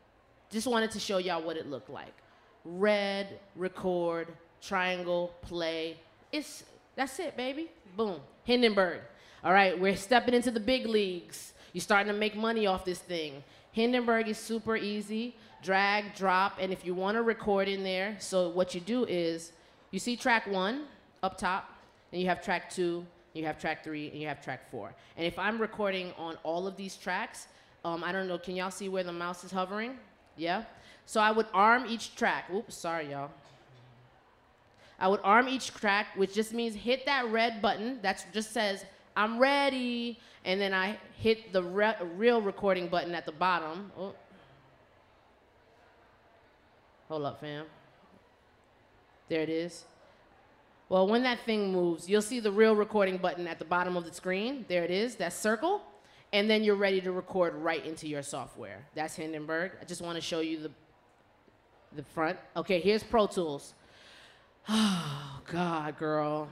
just wanted to show y'all what it looked like. Red, record, triangle, play. It's, that's it, baby. Boom. Hindenburg. All right, we're stepping into the big leagues. You're starting to make money off this thing. Hindenburg is super easy. Drag, drop, and if you want to record in there, so what you do is, you see track one up top, and you have track two, you have track three, and you have track four. And if I'm recording on all of these tracks, um, I don't know, can y'all see where the mouse is hovering? Yeah? So I would arm each track. Oops, sorry, y'all. I would arm each track, which just means hit that red button that just says, I'm ready, and then I hit the re real recording button at the bottom. Oh. Hold up, fam. There it is. Well, when that thing moves, you'll see the real recording button at the bottom of the screen. There it is, that circle. And then you're ready to record right into your software. That's Hindenburg. I just want to show you the, the front. Okay, here's Pro Tools. Oh, God, girl.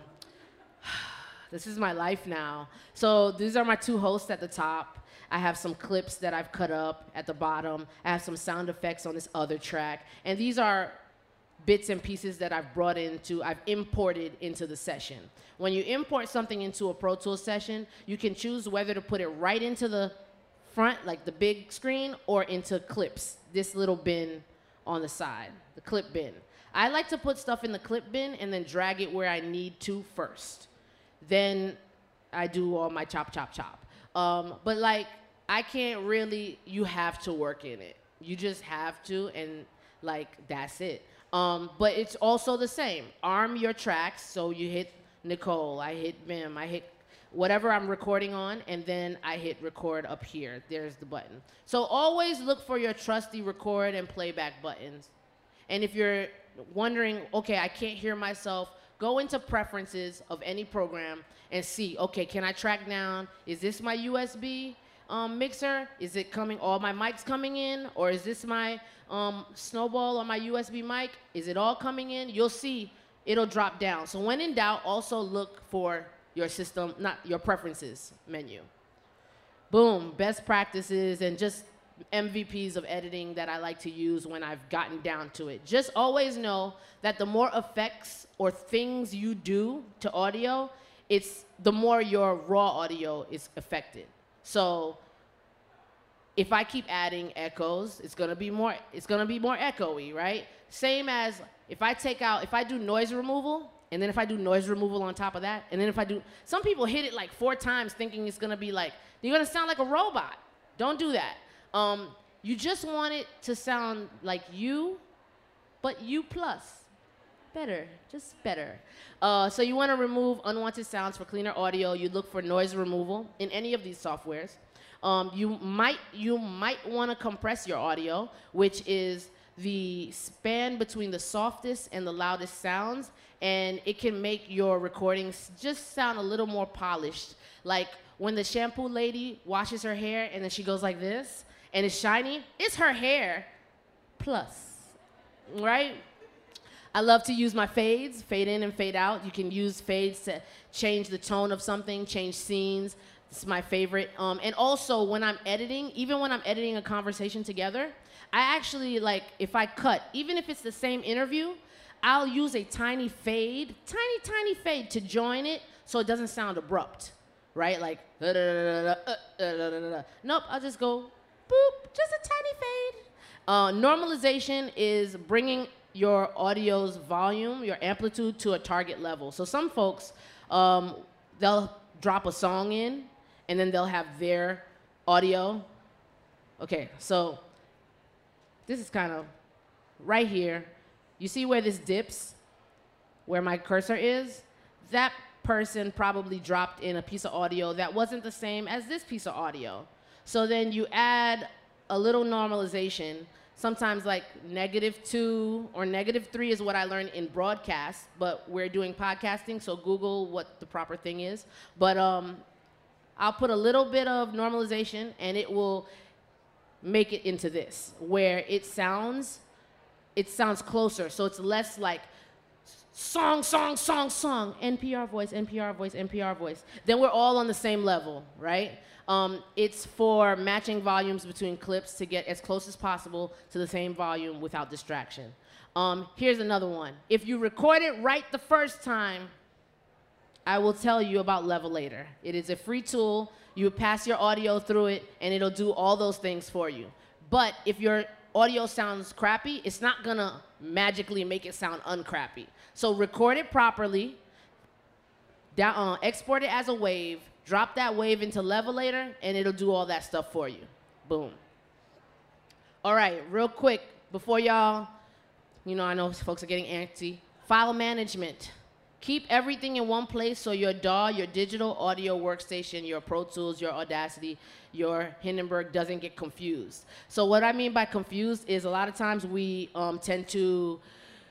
This is my life now. So these are my two hosts at the top. I have some clips that I've cut up at the bottom. I have some sound effects on this other track. And these are bits and pieces that I've brought into, I've imported into the session. When you import something into a Pro Tools session, you can choose whether to put it right into the front, like the big screen, or into clips, this little bin on the side, the clip bin. I like to put stuff in the clip bin and then drag it where I need to first. Then I do all my chop, chop, chop. Um, but like, I can't really, you have to work in it. You just have to, and like, that's it. Um, but it's also the same. Arm your tracks, so you hit Nicole, I hit Bim, I hit whatever I'm recording on, and then I hit record up here. There's the button. So always look for your trusty record and playback buttons. And if you're wondering, okay, I can't hear myself, go into preferences of any program and see, okay, can I track down, is this my U S B um, mixer? Is it coming, all my mics coming in? Or is this my um, Snowball on my U S B mic? Is it all coming in? You'll see it'll drop down. So when in doubt, also look for your system, not your preferences menu. Boom, best practices and just M V Ps of editing that I like to use when I've gotten down to it. Just always know that the more effects or things you do to audio, it's the more your raw audio is affected. So if I keep adding echoes, it's gonna be more, it's gonna be more echoey, right? Same as if I take out, if I do noise removal, and then if I do noise removal on top of that, and then if I do, some people hit it like four times thinking it's gonna be like, you're gonna sound like a robot. Don't do that. Um, you just want it to sound like you, but you plus. Better, just better. Uh, so you want to remove unwanted sounds for cleaner audio. You look for noise removal in any of these softwares. Um, you might, you might want to compress your audio, which is the span between the softest and the loudest sounds, and it can make your recordings just sound a little more polished. Like when the shampoo lady washes her hair and then she goes like this, and it's shiny, it's her hair plus, right? I love to use my fades, fade in and fade out. You can use fades to change the tone of something, change scenes. It's my favorite. Um, and also when I'm editing, even when I'm editing a conversation together, I actually like, if I cut, even if it's the same interview, I'll use a tiny fade, tiny, tiny fade to join it so it doesn't sound abrupt, right? Like, da, da, da, da, da, da, da, da. Nope, I'll just go, boop, just a tiny fade. Uh, normalization is bringing your audio's volume, your amplitude to a target level. So some folks, um, they'll drop a song in, and then they'll have their audio. Okay, so this is kind of right here. You see where this dips, where my cursor is? That person probably dropped in a piece of audio that wasn't the same as this piece of audio. So then you add a little normalization. Sometimes like negative two or negative three is what I learned in broadcast, but we're doing podcasting, so Google what the proper thing is. But um, I'll put a little bit of normalization and it will make it into this, where it sounds, it sounds closer. So it's less like song, song, song, song, N P R voice, N P R voice, N P R voice. Then we're all on the same level, right? Um, it's for matching volumes between clips to get as close as possible to the same volume without distraction. Um, here's another one. If you record it right the first time, I will tell you about Levelator. It is a free tool. You pass your audio through it, and it'll do all those things for you. But if your audio sounds crappy, it's not gonna magically make it sound uncrappy. So record it properly, down, uh, export it as a wave, drop that wave into Levelator, and it'll do all that stuff for you. Boom. All right, real quick, before y'all, you know, I know folks are getting antsy. File management. Keep everything in one place so your D A W, your digital audio workstation, your Pro Tools, your Audacity, your Hindenburg doesn't get confused. So what I mean by confused is a lot of times we um, tend to,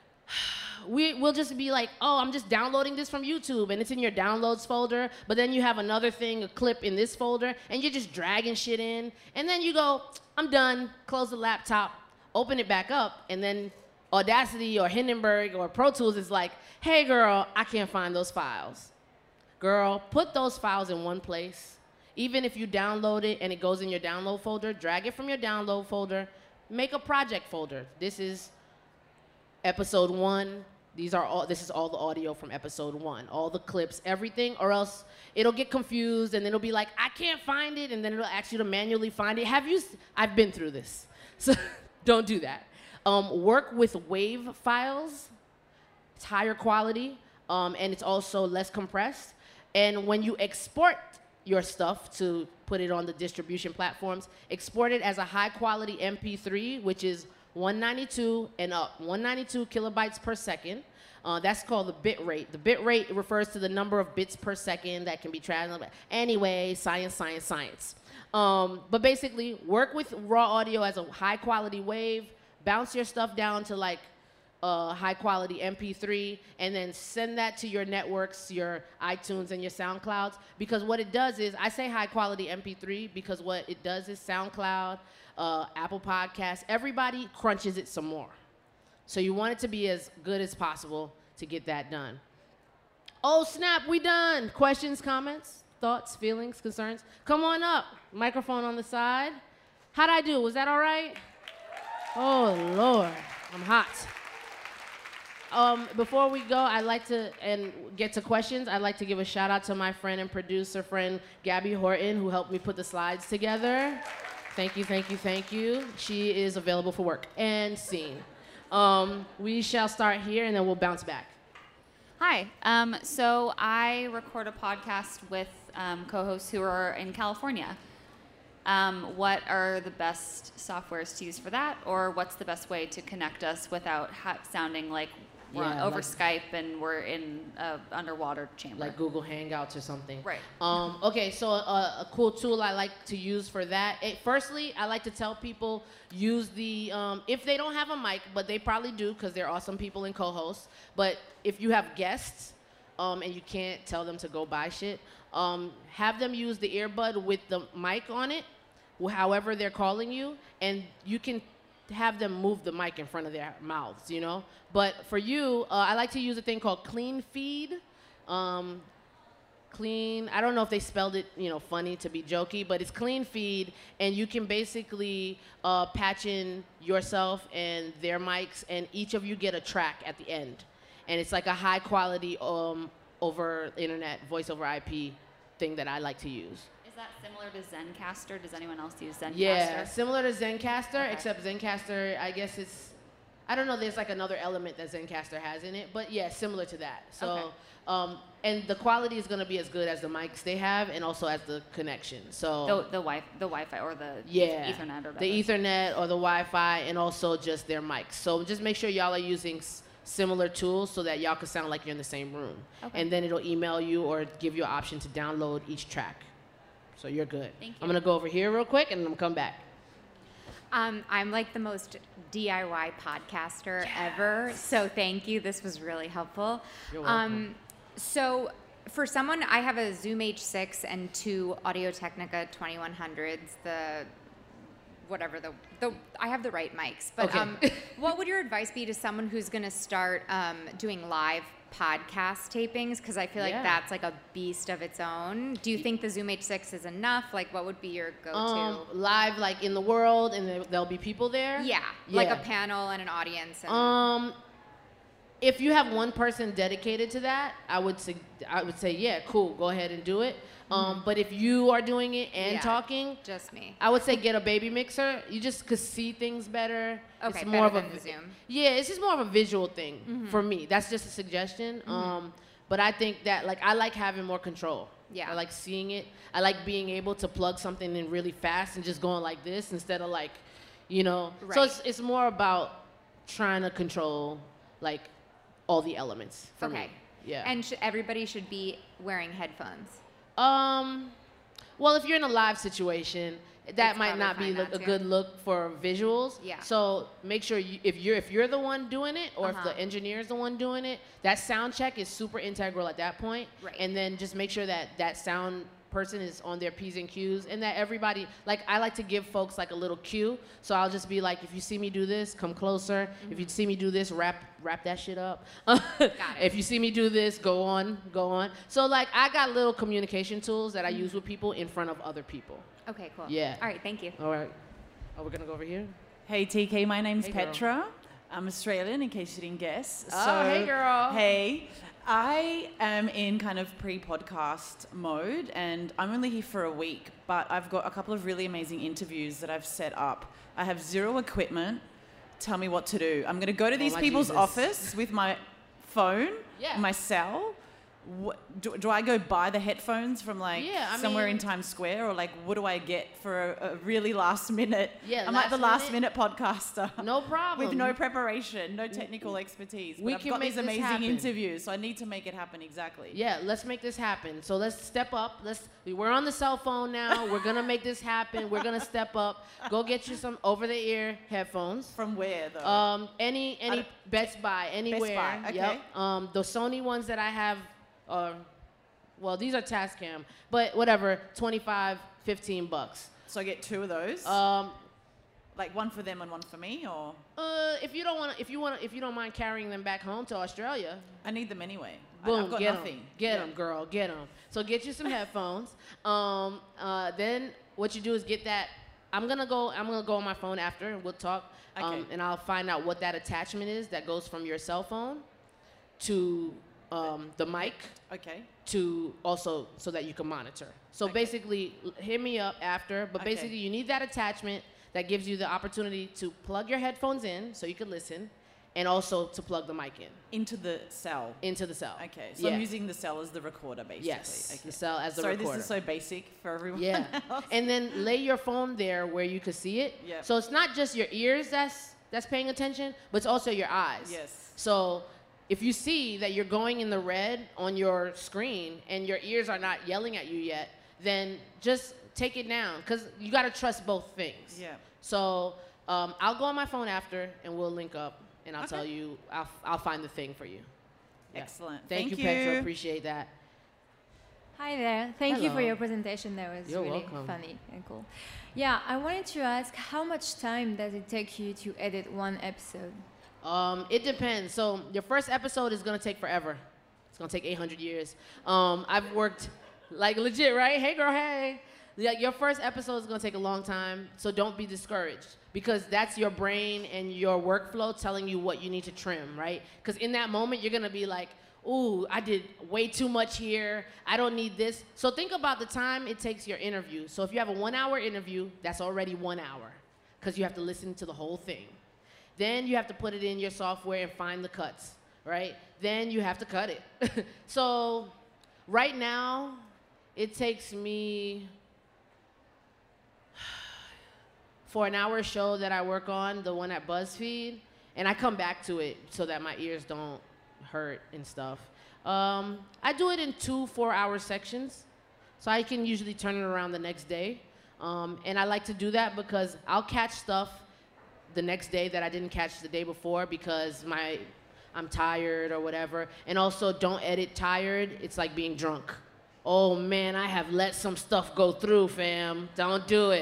we, we'll just be like, oh, I'm just downloading this from YouTube, and it's in your downloads folder, but then you have another thing, a clip in this folder, and you're just dragging shit in, and then you go, I'm done, close the laptop, open it back up, and then Audacity or Hindenburg or Pro Tools is like, hey girl, I can't find those files. Girl, put those files in one place. Even if you download it and it goes in your download folder, drag it from your download folder, make a project folder. This is episode one. These are all, this is all the audio from episode one, all the clips, everything, or else it'll get confused and it'll be like, I can't find it, and then it'll ask you to manually find it. Have you, I've been through this, so don't do that. Um, work with WAV files. It's higher quality, um, and it's also less compressed. And when you export your stuff to put it on the distribution platforms, export it as a high quality M P three, which is one ninety-two and up, one ninety-two kilobytes per second. Uh, that's called the bit rate. The bit rate refers to the number of bits per second that can be translated. Anyway, science, science, science. Um, but basically, work with raw audio as a high quality wave, bounce your stuff down to like uh, high quality M P three, and then send that to your networks, your iTunes and your SoundClouds, because what it does is, I say high quality M P three because what it does is SoundCloud, uh, Apple Podcasts, everybody crunches it some more. So you want it to be as good as possible to get that done. Oh snap, we done. Questions, comments, thoughts, feelings, concerns? Come on up. Microphone on the side. How'd I do? Was that all right? Oh Lord, I'm hot. Um, before we go, I'd like to, and get to questions, I'd like to give a shout out to my friend and producer friend, Gabby Horton, who helped me put the slides together. Thank you, thank you, thank you. She is available for work and scene. Um, we shall start here and then we'll bounce back. Hi, um, so I record a podcast with um, co-hosts who are in California. Um, what are the best softwares to use for that, or what's the best way to connect us without ha- sounding like we're Yeah, over like, Skype and we're in an underwater chamber? Like Google Hangouts or something. Right. Um, okay, so a, a cool tool I like to use for that. It, firstly, I like to tell people use the, um, if they don't have a mic, but they probably do because they're awesome people and co-hosts, but if you have guests um, and you can't tell them to go buy shit, um, have them use the earbud with the mic on it, however they're calling you, and you can have them move the mic in front of their mouths, you know? But for you, uh, I like to use a thing called Clean Feed. Um, clean, I don't know if they spelled it, you know, funny to be jokey, but it's Clean Feed, and you can basically uh, patch in yourself and their mics, and each of you get a track at the end. And it's like a high quality um, over internet, voice over I P thing that I like to use. Is that similar to Zencastr? Does anyone else use Zencastr? Yeah, similar to Zencastr, Okay. except Zencastr, I guess it's, I don't know, there's like another element that Zencastr has in it, but yeah, similar to that. So, Okay. um, and the quality is gonna be as good as the mics they have, and also as the connection. So The, the, wi- the Wi-Fi or the yeah, Ethernet or whatever. the Ethernet or the Wi-Fi, and also just their mics. So just make sure y'all are using s- similar tools so that y'all can sound like you're in the same room. Okay. And then it'll email you or give you an option to download each track. So you're good. Thank you. I'm gonna go over here real quick and I'm gonna come back. Um, I'm like the most D I Y podcaster ever, so thank you. This was really helpful. You're welcome. Um, so for someone, I have a Zoom H six and two Audio-Technica twenty-one hundreds, the whatever the, the I have the right mics. But Okay. um, what would your advice be to someone who's going to start um, doing live podcast tapings? Because I feel like Yeah. that's like a beast of its own. Do you think the Zoom H six is enough? Like, what would be your go-to? Um, live, like in the world, and there, there'll be people there. yeah, like a Yeah. panel and an audience. And, Um, if you have one person dedicated to that, I would say, I would say, yeah, cool, go ahead and do it. Um, but if you are doing it and Yeah. talking, just me. I would say get a baby mixer. You just could see things better. Okay, it's more better of a than the Zoom. Yeah, it's just more of a visual thing for me. That's just a suggestion. Um, but I think that like I like having more control. Yeah. I like seeing it. I like being able to plug something in really fast and just going like this instead of like, you know. So Right. it's it's more about trying to control like all the elements for Okay. me. Yeah. And sh- everybody should be wearing headphones. Um, well, if you're in a live situation, that It's might probably not be fine look, not a to. good look for visuals. Yeah. So make sure you, if you're if you're the one doing it, or Uh-huh. if the engineer's the one doing it, that sound check is super integral at that point. Right. And then just make sure that that sound person is on their P's and Q's, and that everybody, like I like to give folks like a little cue. So I'll just be like, if you see me do this, come closer. If you see me do this, wrap wrap that shit up. it. If you see me do this, go on, go on. So like I got little communication tools that I use with people in front of other people. Okay, cool. Yeah. All right, thank you. All right. Oh, we're gonna go over here. Hey T K, my name's Hey, girl. Petra. I'm Australian, in case you didn't guess. Oh, so, hey, girl. Hey. I am in kind of pre-podcast mode, and I'm only here for a week, but I've got a couple of really amazing interviews that I've set up. I have zero equipment. Tell me what to do. I'm going to go to these my people's Jesus. office with my phone, Yeah. my cell. What, do, do I go buy the headphones from like Yeah, I somewhere in mean- Times Square, or like what do I get for a, a really last minute? Yeah, I'm like the last last minute podcaster. No problem. With no preparation, no technical expertise. We but I've can got make these this amazing happen. interviews, so I need to make it happen exactly. Yeah, let's make this happen. So let's step up. Let's. We're on the cell phone now. We're gonna make this happen. We're gonna step up. Go get you some over-the-ear headphones. From where though? Um, any any don't- Best Buy, anywhere. Buy, okay. Yep. Um, the Sony ones that I have are, well, these are Tascam, but whatever, twenty-five, fifteen bucks. so I get two of those, Um, like one for them and one for me, or uh, if you don't want, if you want, if you don't mind carrying them back home to Australia, I need them anyway. I- boom, I've got get nothing. them, get Yeah. them, girl, get them. So get you some headphones. Um, uh, then what you do is get that. I'm gonna go. I'm gonna go on my phone after, and we'll talk. Um, Okay. and I'll find out what that attachment is that goes from your cell phone to um, the mic. Okay. To also so that you can monitor. So Okay. basically, l- hit me up after. But Okay. basically, you need that attachment that gives you the opportunity to plug your headphones in so you can listen, and also to plug the mic in Into the cell. into the cell. Okay. So Yeah. I'm using the cell as the recorder, basically. Yes, Okay. the cell as the Sorry, recorder. this is so basic for everyone Yeah. else. And then lay your phone there where you can see it. Yep. So it's not just your ears that's that's paying attention, but it's also your eyes. Yes. So if you see that you're going in the red on your screen and your ears are not yelling at you yet, then just take it down, because you got to trust both things. Yeah. So um, I'll go on my phone after and we'll link up, and I'll Okay. tell you, I'll, I'll find the thing for you. Yeah. Excellent. Thank, Thank you, Petra. you. Appreciate that. Hi there. Thank you for Hello. your presentation. That was You're really welcome. funny and cool. Yeah, I wanted to ask, how much time does it take you to edit one episode? Um, it depends. So your first episode is gonna take forever. It's gonna take eight hundred years. Um, I've worked like legit, right? Hey, girl, hey. Like your first episode is gonna take a long time, so don't be discouraged, because that's your brain and your workflow telling you what you need to trim, right? Because in that moment you're gonna be like, ooh, I did way too much here. I don't need this. So think about the time it takes your interview. So if you have a one-hour interview, that's already one hour, because you have to listen to the whole thing. Then you have to put it in your software and find the cuts, right? Then you have to cut it. So right now, it takes me, for an hour show that I work on, the one at BuzzFeed, and I come back to it so that my ears don't hurt and stuff. Um, I do it in two four-hour sections, so I can usually turn it around the next day. Um, and I like to do that because I'll catch stuff the next day that I didn't catch the day before because my I'm tired or whatever. And also, don't edit tired. It's like being drunk. Oh man, I have let some stuff go through, fam. Don't do it.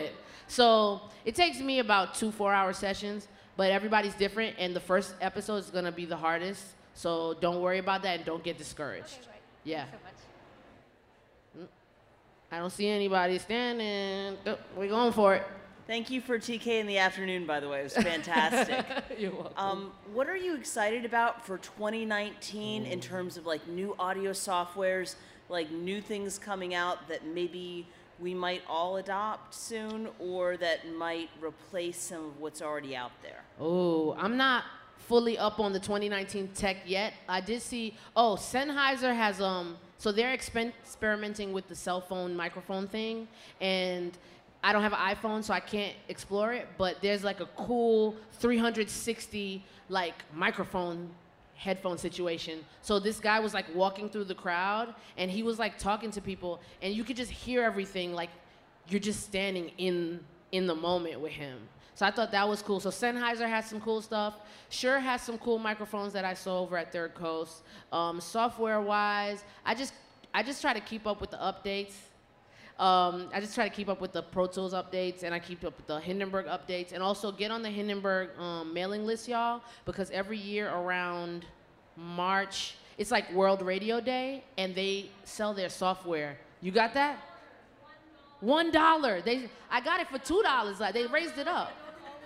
So it takes me about two four-hour sessions, but everybody's different, and the first episode is gonna be the hardest. So don't worry about that, and don't get discouraged. Okay, right. Yeah. Thanks so much. I don't see anybody standing. Oh, we're going for it. Thank you for T K in the afternoon, by the way. It was fantastic. You're welcome. Um, what are you excited about for twenty nineteen in terms of like new audio softwares, like new things coming out that maybe we might all adopt soon, or that might replace some of what's already out there? Oh, I'm not fully up on the twenty nineteen tech yet. I did see, oh, Sennheiser has, um, so they're expen- experimenting with the cell phone microphone thing, and I don't have an iPhone, so I can't explore it, but there's like a cool three sixty like microphone headphone situation. So this guy was like walking through the crowd, and he was like talking to people, and you could just hear everything, like you're just standing in in the moment with him. So I thought that was cool. So Sennheiser has some cool stuff. Shure has some cool microphones that I saw over at Third Coast. Um, software-wise, I just I just try to keep up with the updates. Um, I just try to keep up with the Pro Tools updates, and I keep up with the Hindenburg updates, and also get on the Hindenburg um, mailing list, y'all, because every year around March, it's like World Radio Day, and they sell their software. You got that? One dollar. They, I got it for two dollars. Like they raised it up.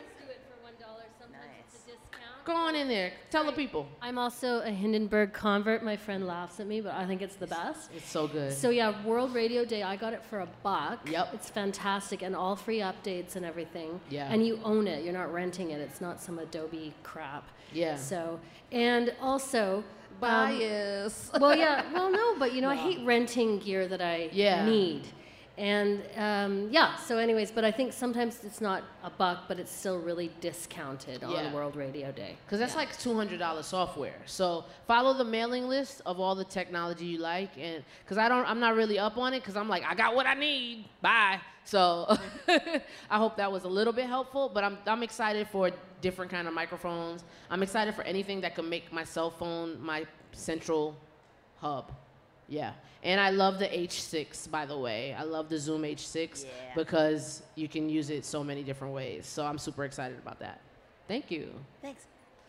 Go on in there. Tell the people. I'm also a Hindenburg convert. My friend laughs at me, but I think it's the best. It's so good. So yeah, World Radio Day, I got it for a buck. Yep. It's fantastic, and all free updates and everything. Yeah. And you own it. You're not renting it. It's not some Adobe crap. Yeah. So, and also... Bias. Um, well, yeah. Well, no, but you know, no. I hate renting gear that I yeah. need. And um, yeah, so anyways, but I think sometimes it's not a buck, but it's still really discounted on yeah. World Radio Day. Because that's yeah. like two hundred dollars software. So follow the mailing list of all the technology you like, and because I don't, I'm not really up on it, because I'm like, I got what I need. Bye. So I hope that was a little bit helpful. But I'm, I'm excited for different kind of microphones. I'm excited for anything that can make my cell phone my central hub. Yeah. And I love the H six, by the way. I love the Zoom H six yeah. because you can use it so many different ways. So I'm super excited about that. Thank you. Thanks.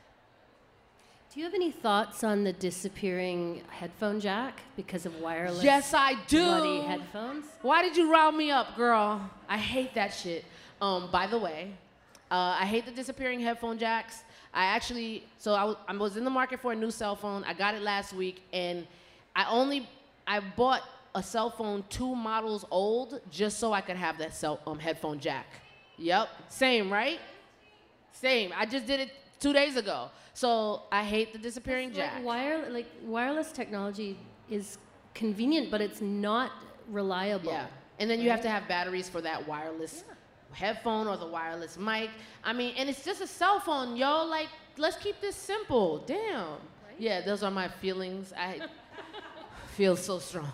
Do you have any thoughts on the disappearing headphone jack because of wireless? Yes, I do. Bloody headphones. Why did you rile me up, girl? I hate that shit. Um, by the way, uh, I hate the disappearing headphone jacks. I actually, so I, w- I was in the market for a new cell phone. I got it last week, and I only, I bought a cell phone two models old just so I could have that cell um, headphone jack. Yep, same, right? Same. I just did it two days ago. So I hate the disappearing jack. Like, wire, like wireless technology is convenient, but it's not reliable. Yeah, and then you have to have batteries for that wireless yeah. headphone or the wireless mic. I mean, and it's just a cell phone, yo. Like, let's keep this simple. Damn. Right? Yeah, those are my feelings. I feel so strong.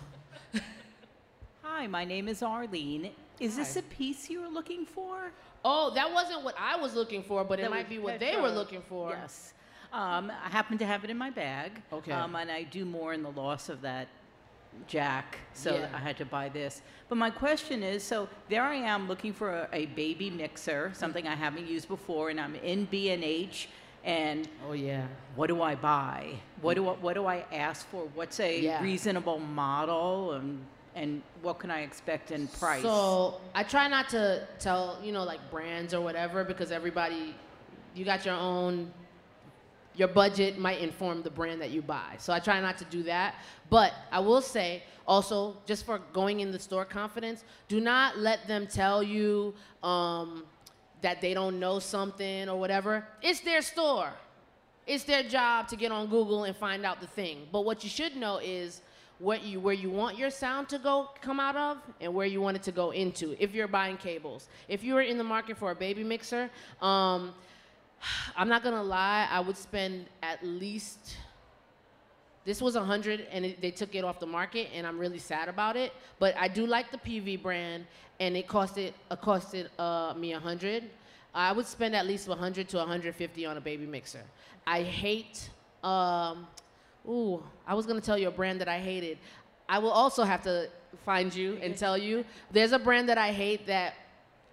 Hi, my name is Arlene. Is Hi. this a piece you were looking for? Oh, that wasn't what I was looking for, but That it might was be what Petro. they were looking for. Yes. Um, I happen to have it in my bag. Okay. Um, and I do more in the loss of that jack, so Yeah. I had to buy this. But my question is, so there I am looking for a, a baby mixer, something I haven't used before, and I'm in B and H, and Oh yeah. what do I buy? What do I, what do I ask for? What's a Yeah. reasonable model, and and what can I expect in price? So I try not to tell, you know, like brands or whatever, because everybody, you got your own, your budget might inform the brand that you buy. So I try not to do that. But I will say, also, just for going in the store confidence, do not let them tell you um, that they don't know something or whatever. It's their store. It's their job to get on Google and find out the thing. But what you should know is what you, where you want your sound to go come out of and where you want it to go into if you're buying cables. If you're in the market for a baby mixer, um, I'm not gonna lie, I would spend at least, this was one hundred and it, they took it off the market and I'm really sad about it, but I do like the P V brand and it costed, uh, costed uh, me one hundred. I would spend at least one hundred to one hundred fifty on a baby mixer. I hate, um, ooh, I was gonna tell you a brand that I hated. I will also have to find you and tell you. There's a brand that I hate that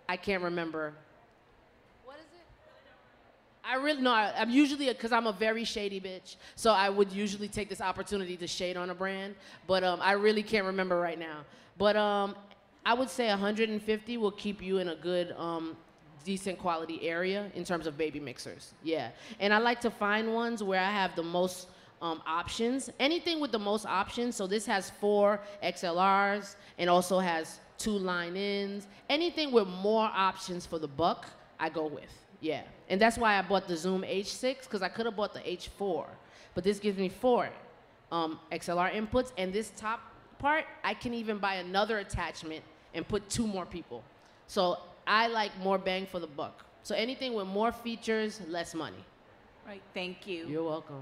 I can't remember. What is it? I really, no, I, I'm usually, because I'm a very shady bitch, so I would usually take this opportunity to shade on a brand, but um, I really can't remember right now. But um, I would say one hundred fifty will keep you in a good, um, decent quality area in terms of baby mixers, yeah. And I like to find ones where I have the most um, options, anything with the most options, so this has four X L Rs and also has two line-ins, anything with more options for the buck, I go with, yeah. And that's why I bought the Zoom H six, because I could have bought the H four, but this gives me four um, X L R inputs, and this top part, I can even buy another attachment and put two more people. So I like more bang for the buck. So anything with more features, less money. Right, thank you. You're welcome.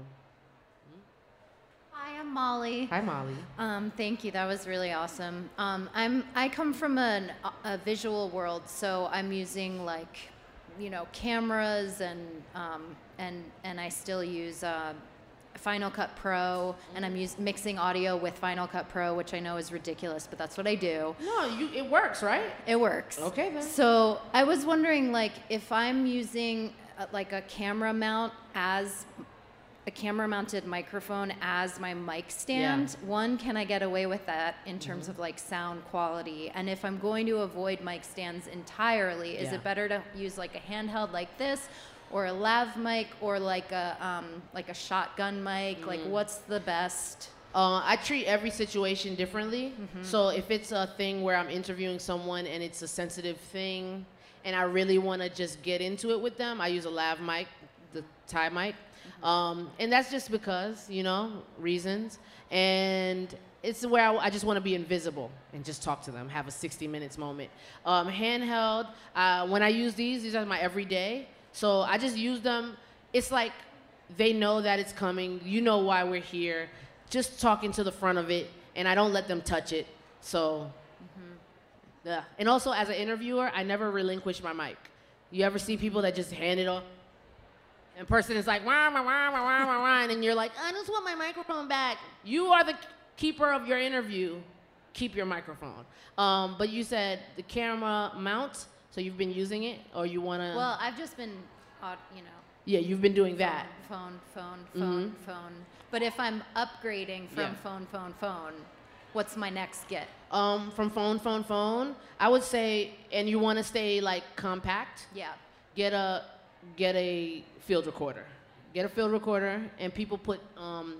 Hi, I'm Molly. Hi, Molly. Um, thank you. That was really awesome. Um, I'm I come from an, a visual world, so I'm using like, you know, cameras and um, and and I still use uh, Final Cut Pro, and I'm use, mixing audio with Final Cut Pro, which I know is ridiculous, but that's what I do. No, you, it works, right? It works. Okay, then. So I was wondering, like, if I'm using uh, like a camera mount as a camera-mounted microphone as my mic stand, yeah. One, can I get away with that in terms mm-hmm. of like sound quality? And if I'm going to avoid mic stands entirely, is yeah. it better to use like a handheld like this, or a lav mic, or like a um, like a shotgun mic? Mm. Like, what's the best? Uh, I treat every situation differently. Mm-hmm. So if it's a thing where I'm interviewing someone and it's a sensitive thing, and I really want to just get into it with them, I use a lav mic, the tie mic. Um, and that's just because, you know, reasons. And it's where I, I just want to be invisible and just talk to them, have a sixty minutes moment. Um, handheld, uh, when I use these, these are my everyday. So I just use them. It's like they know that it's coming. You know why we're here. Just talking to the front of it, and I don't let them touch it. So, mm-hmm. yeah. And also, as an interviewer, I never relinquish my mic. You ever see people that just hand it off? And person is like, wah, wah, wah, wah, wah, wah, and you're like, I just want my microphone back. You are the keeper of your interview. Keep your microphone. Um, but you said the camera mount, so you've been using it, or you want to? Well, I've just been, uh, you know. Yeah, you've been doing that. Phone, phone, phone, mm-hmm. phone. But if I'm upgrading from yeah. phone, phone, phone, what's my next get? Um, from phone, phone, phone, I would say, and you want to stay like compact. Yeah. Get a, get a field recorder. Get a field recorder, and people put um,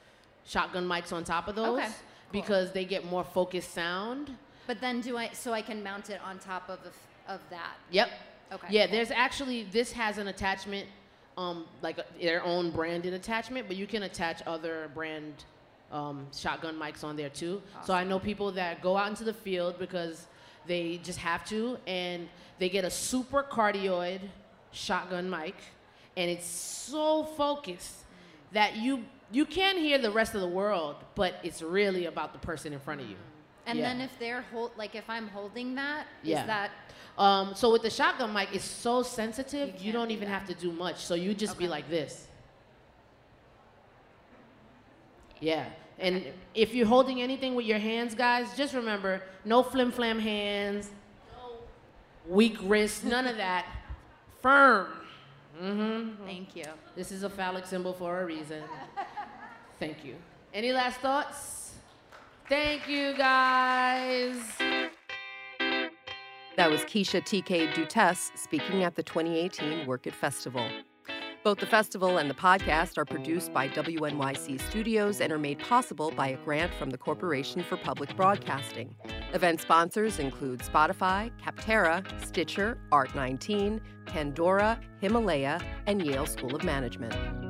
shotgun mics on top of those. Okay. Cool. Because they get more focused sound. But then do I, so I can mount it on top of, a, of that? Yep. Okay. Yeah, there's actually, this has an attachment, um, like a, their own branded attachment, but you can attach other brand um, shotgun mics on there too. Awesome. So I know people that go out into the field because they just have to, and they get a super cardioid shotgun mic, and it's so focused that you you can hear the rest of the world, but it's really about the person in front of you. And yeah. then if they're hold, like if I'm holding that, yeah. is that? Um, so with the shotgun mic, it's so sensitive, you, you don't do even that. have to do much. So you just okay. be like this. Yeah. And if you're holding anything with your hands, guys, just remember, no flim-flam hands, no weak wrists, none of that. Firm. Mm-hmm. Thank you. This is a phallic symbol for a reason. Thank you. Any last thoughts? Thank you, guys. That was Keisha T K Dutesse speaking at the twenty eighteen Work It Festival. Both the festival and the podcast are produced by W N Y C Studios and are made possible by a grant from the Corporation for Public Broadcasting. Event sponsors include Spotify, Capterra, Stitcher, Art nineteen, Pandora, Himalaya, and Yale School of Management.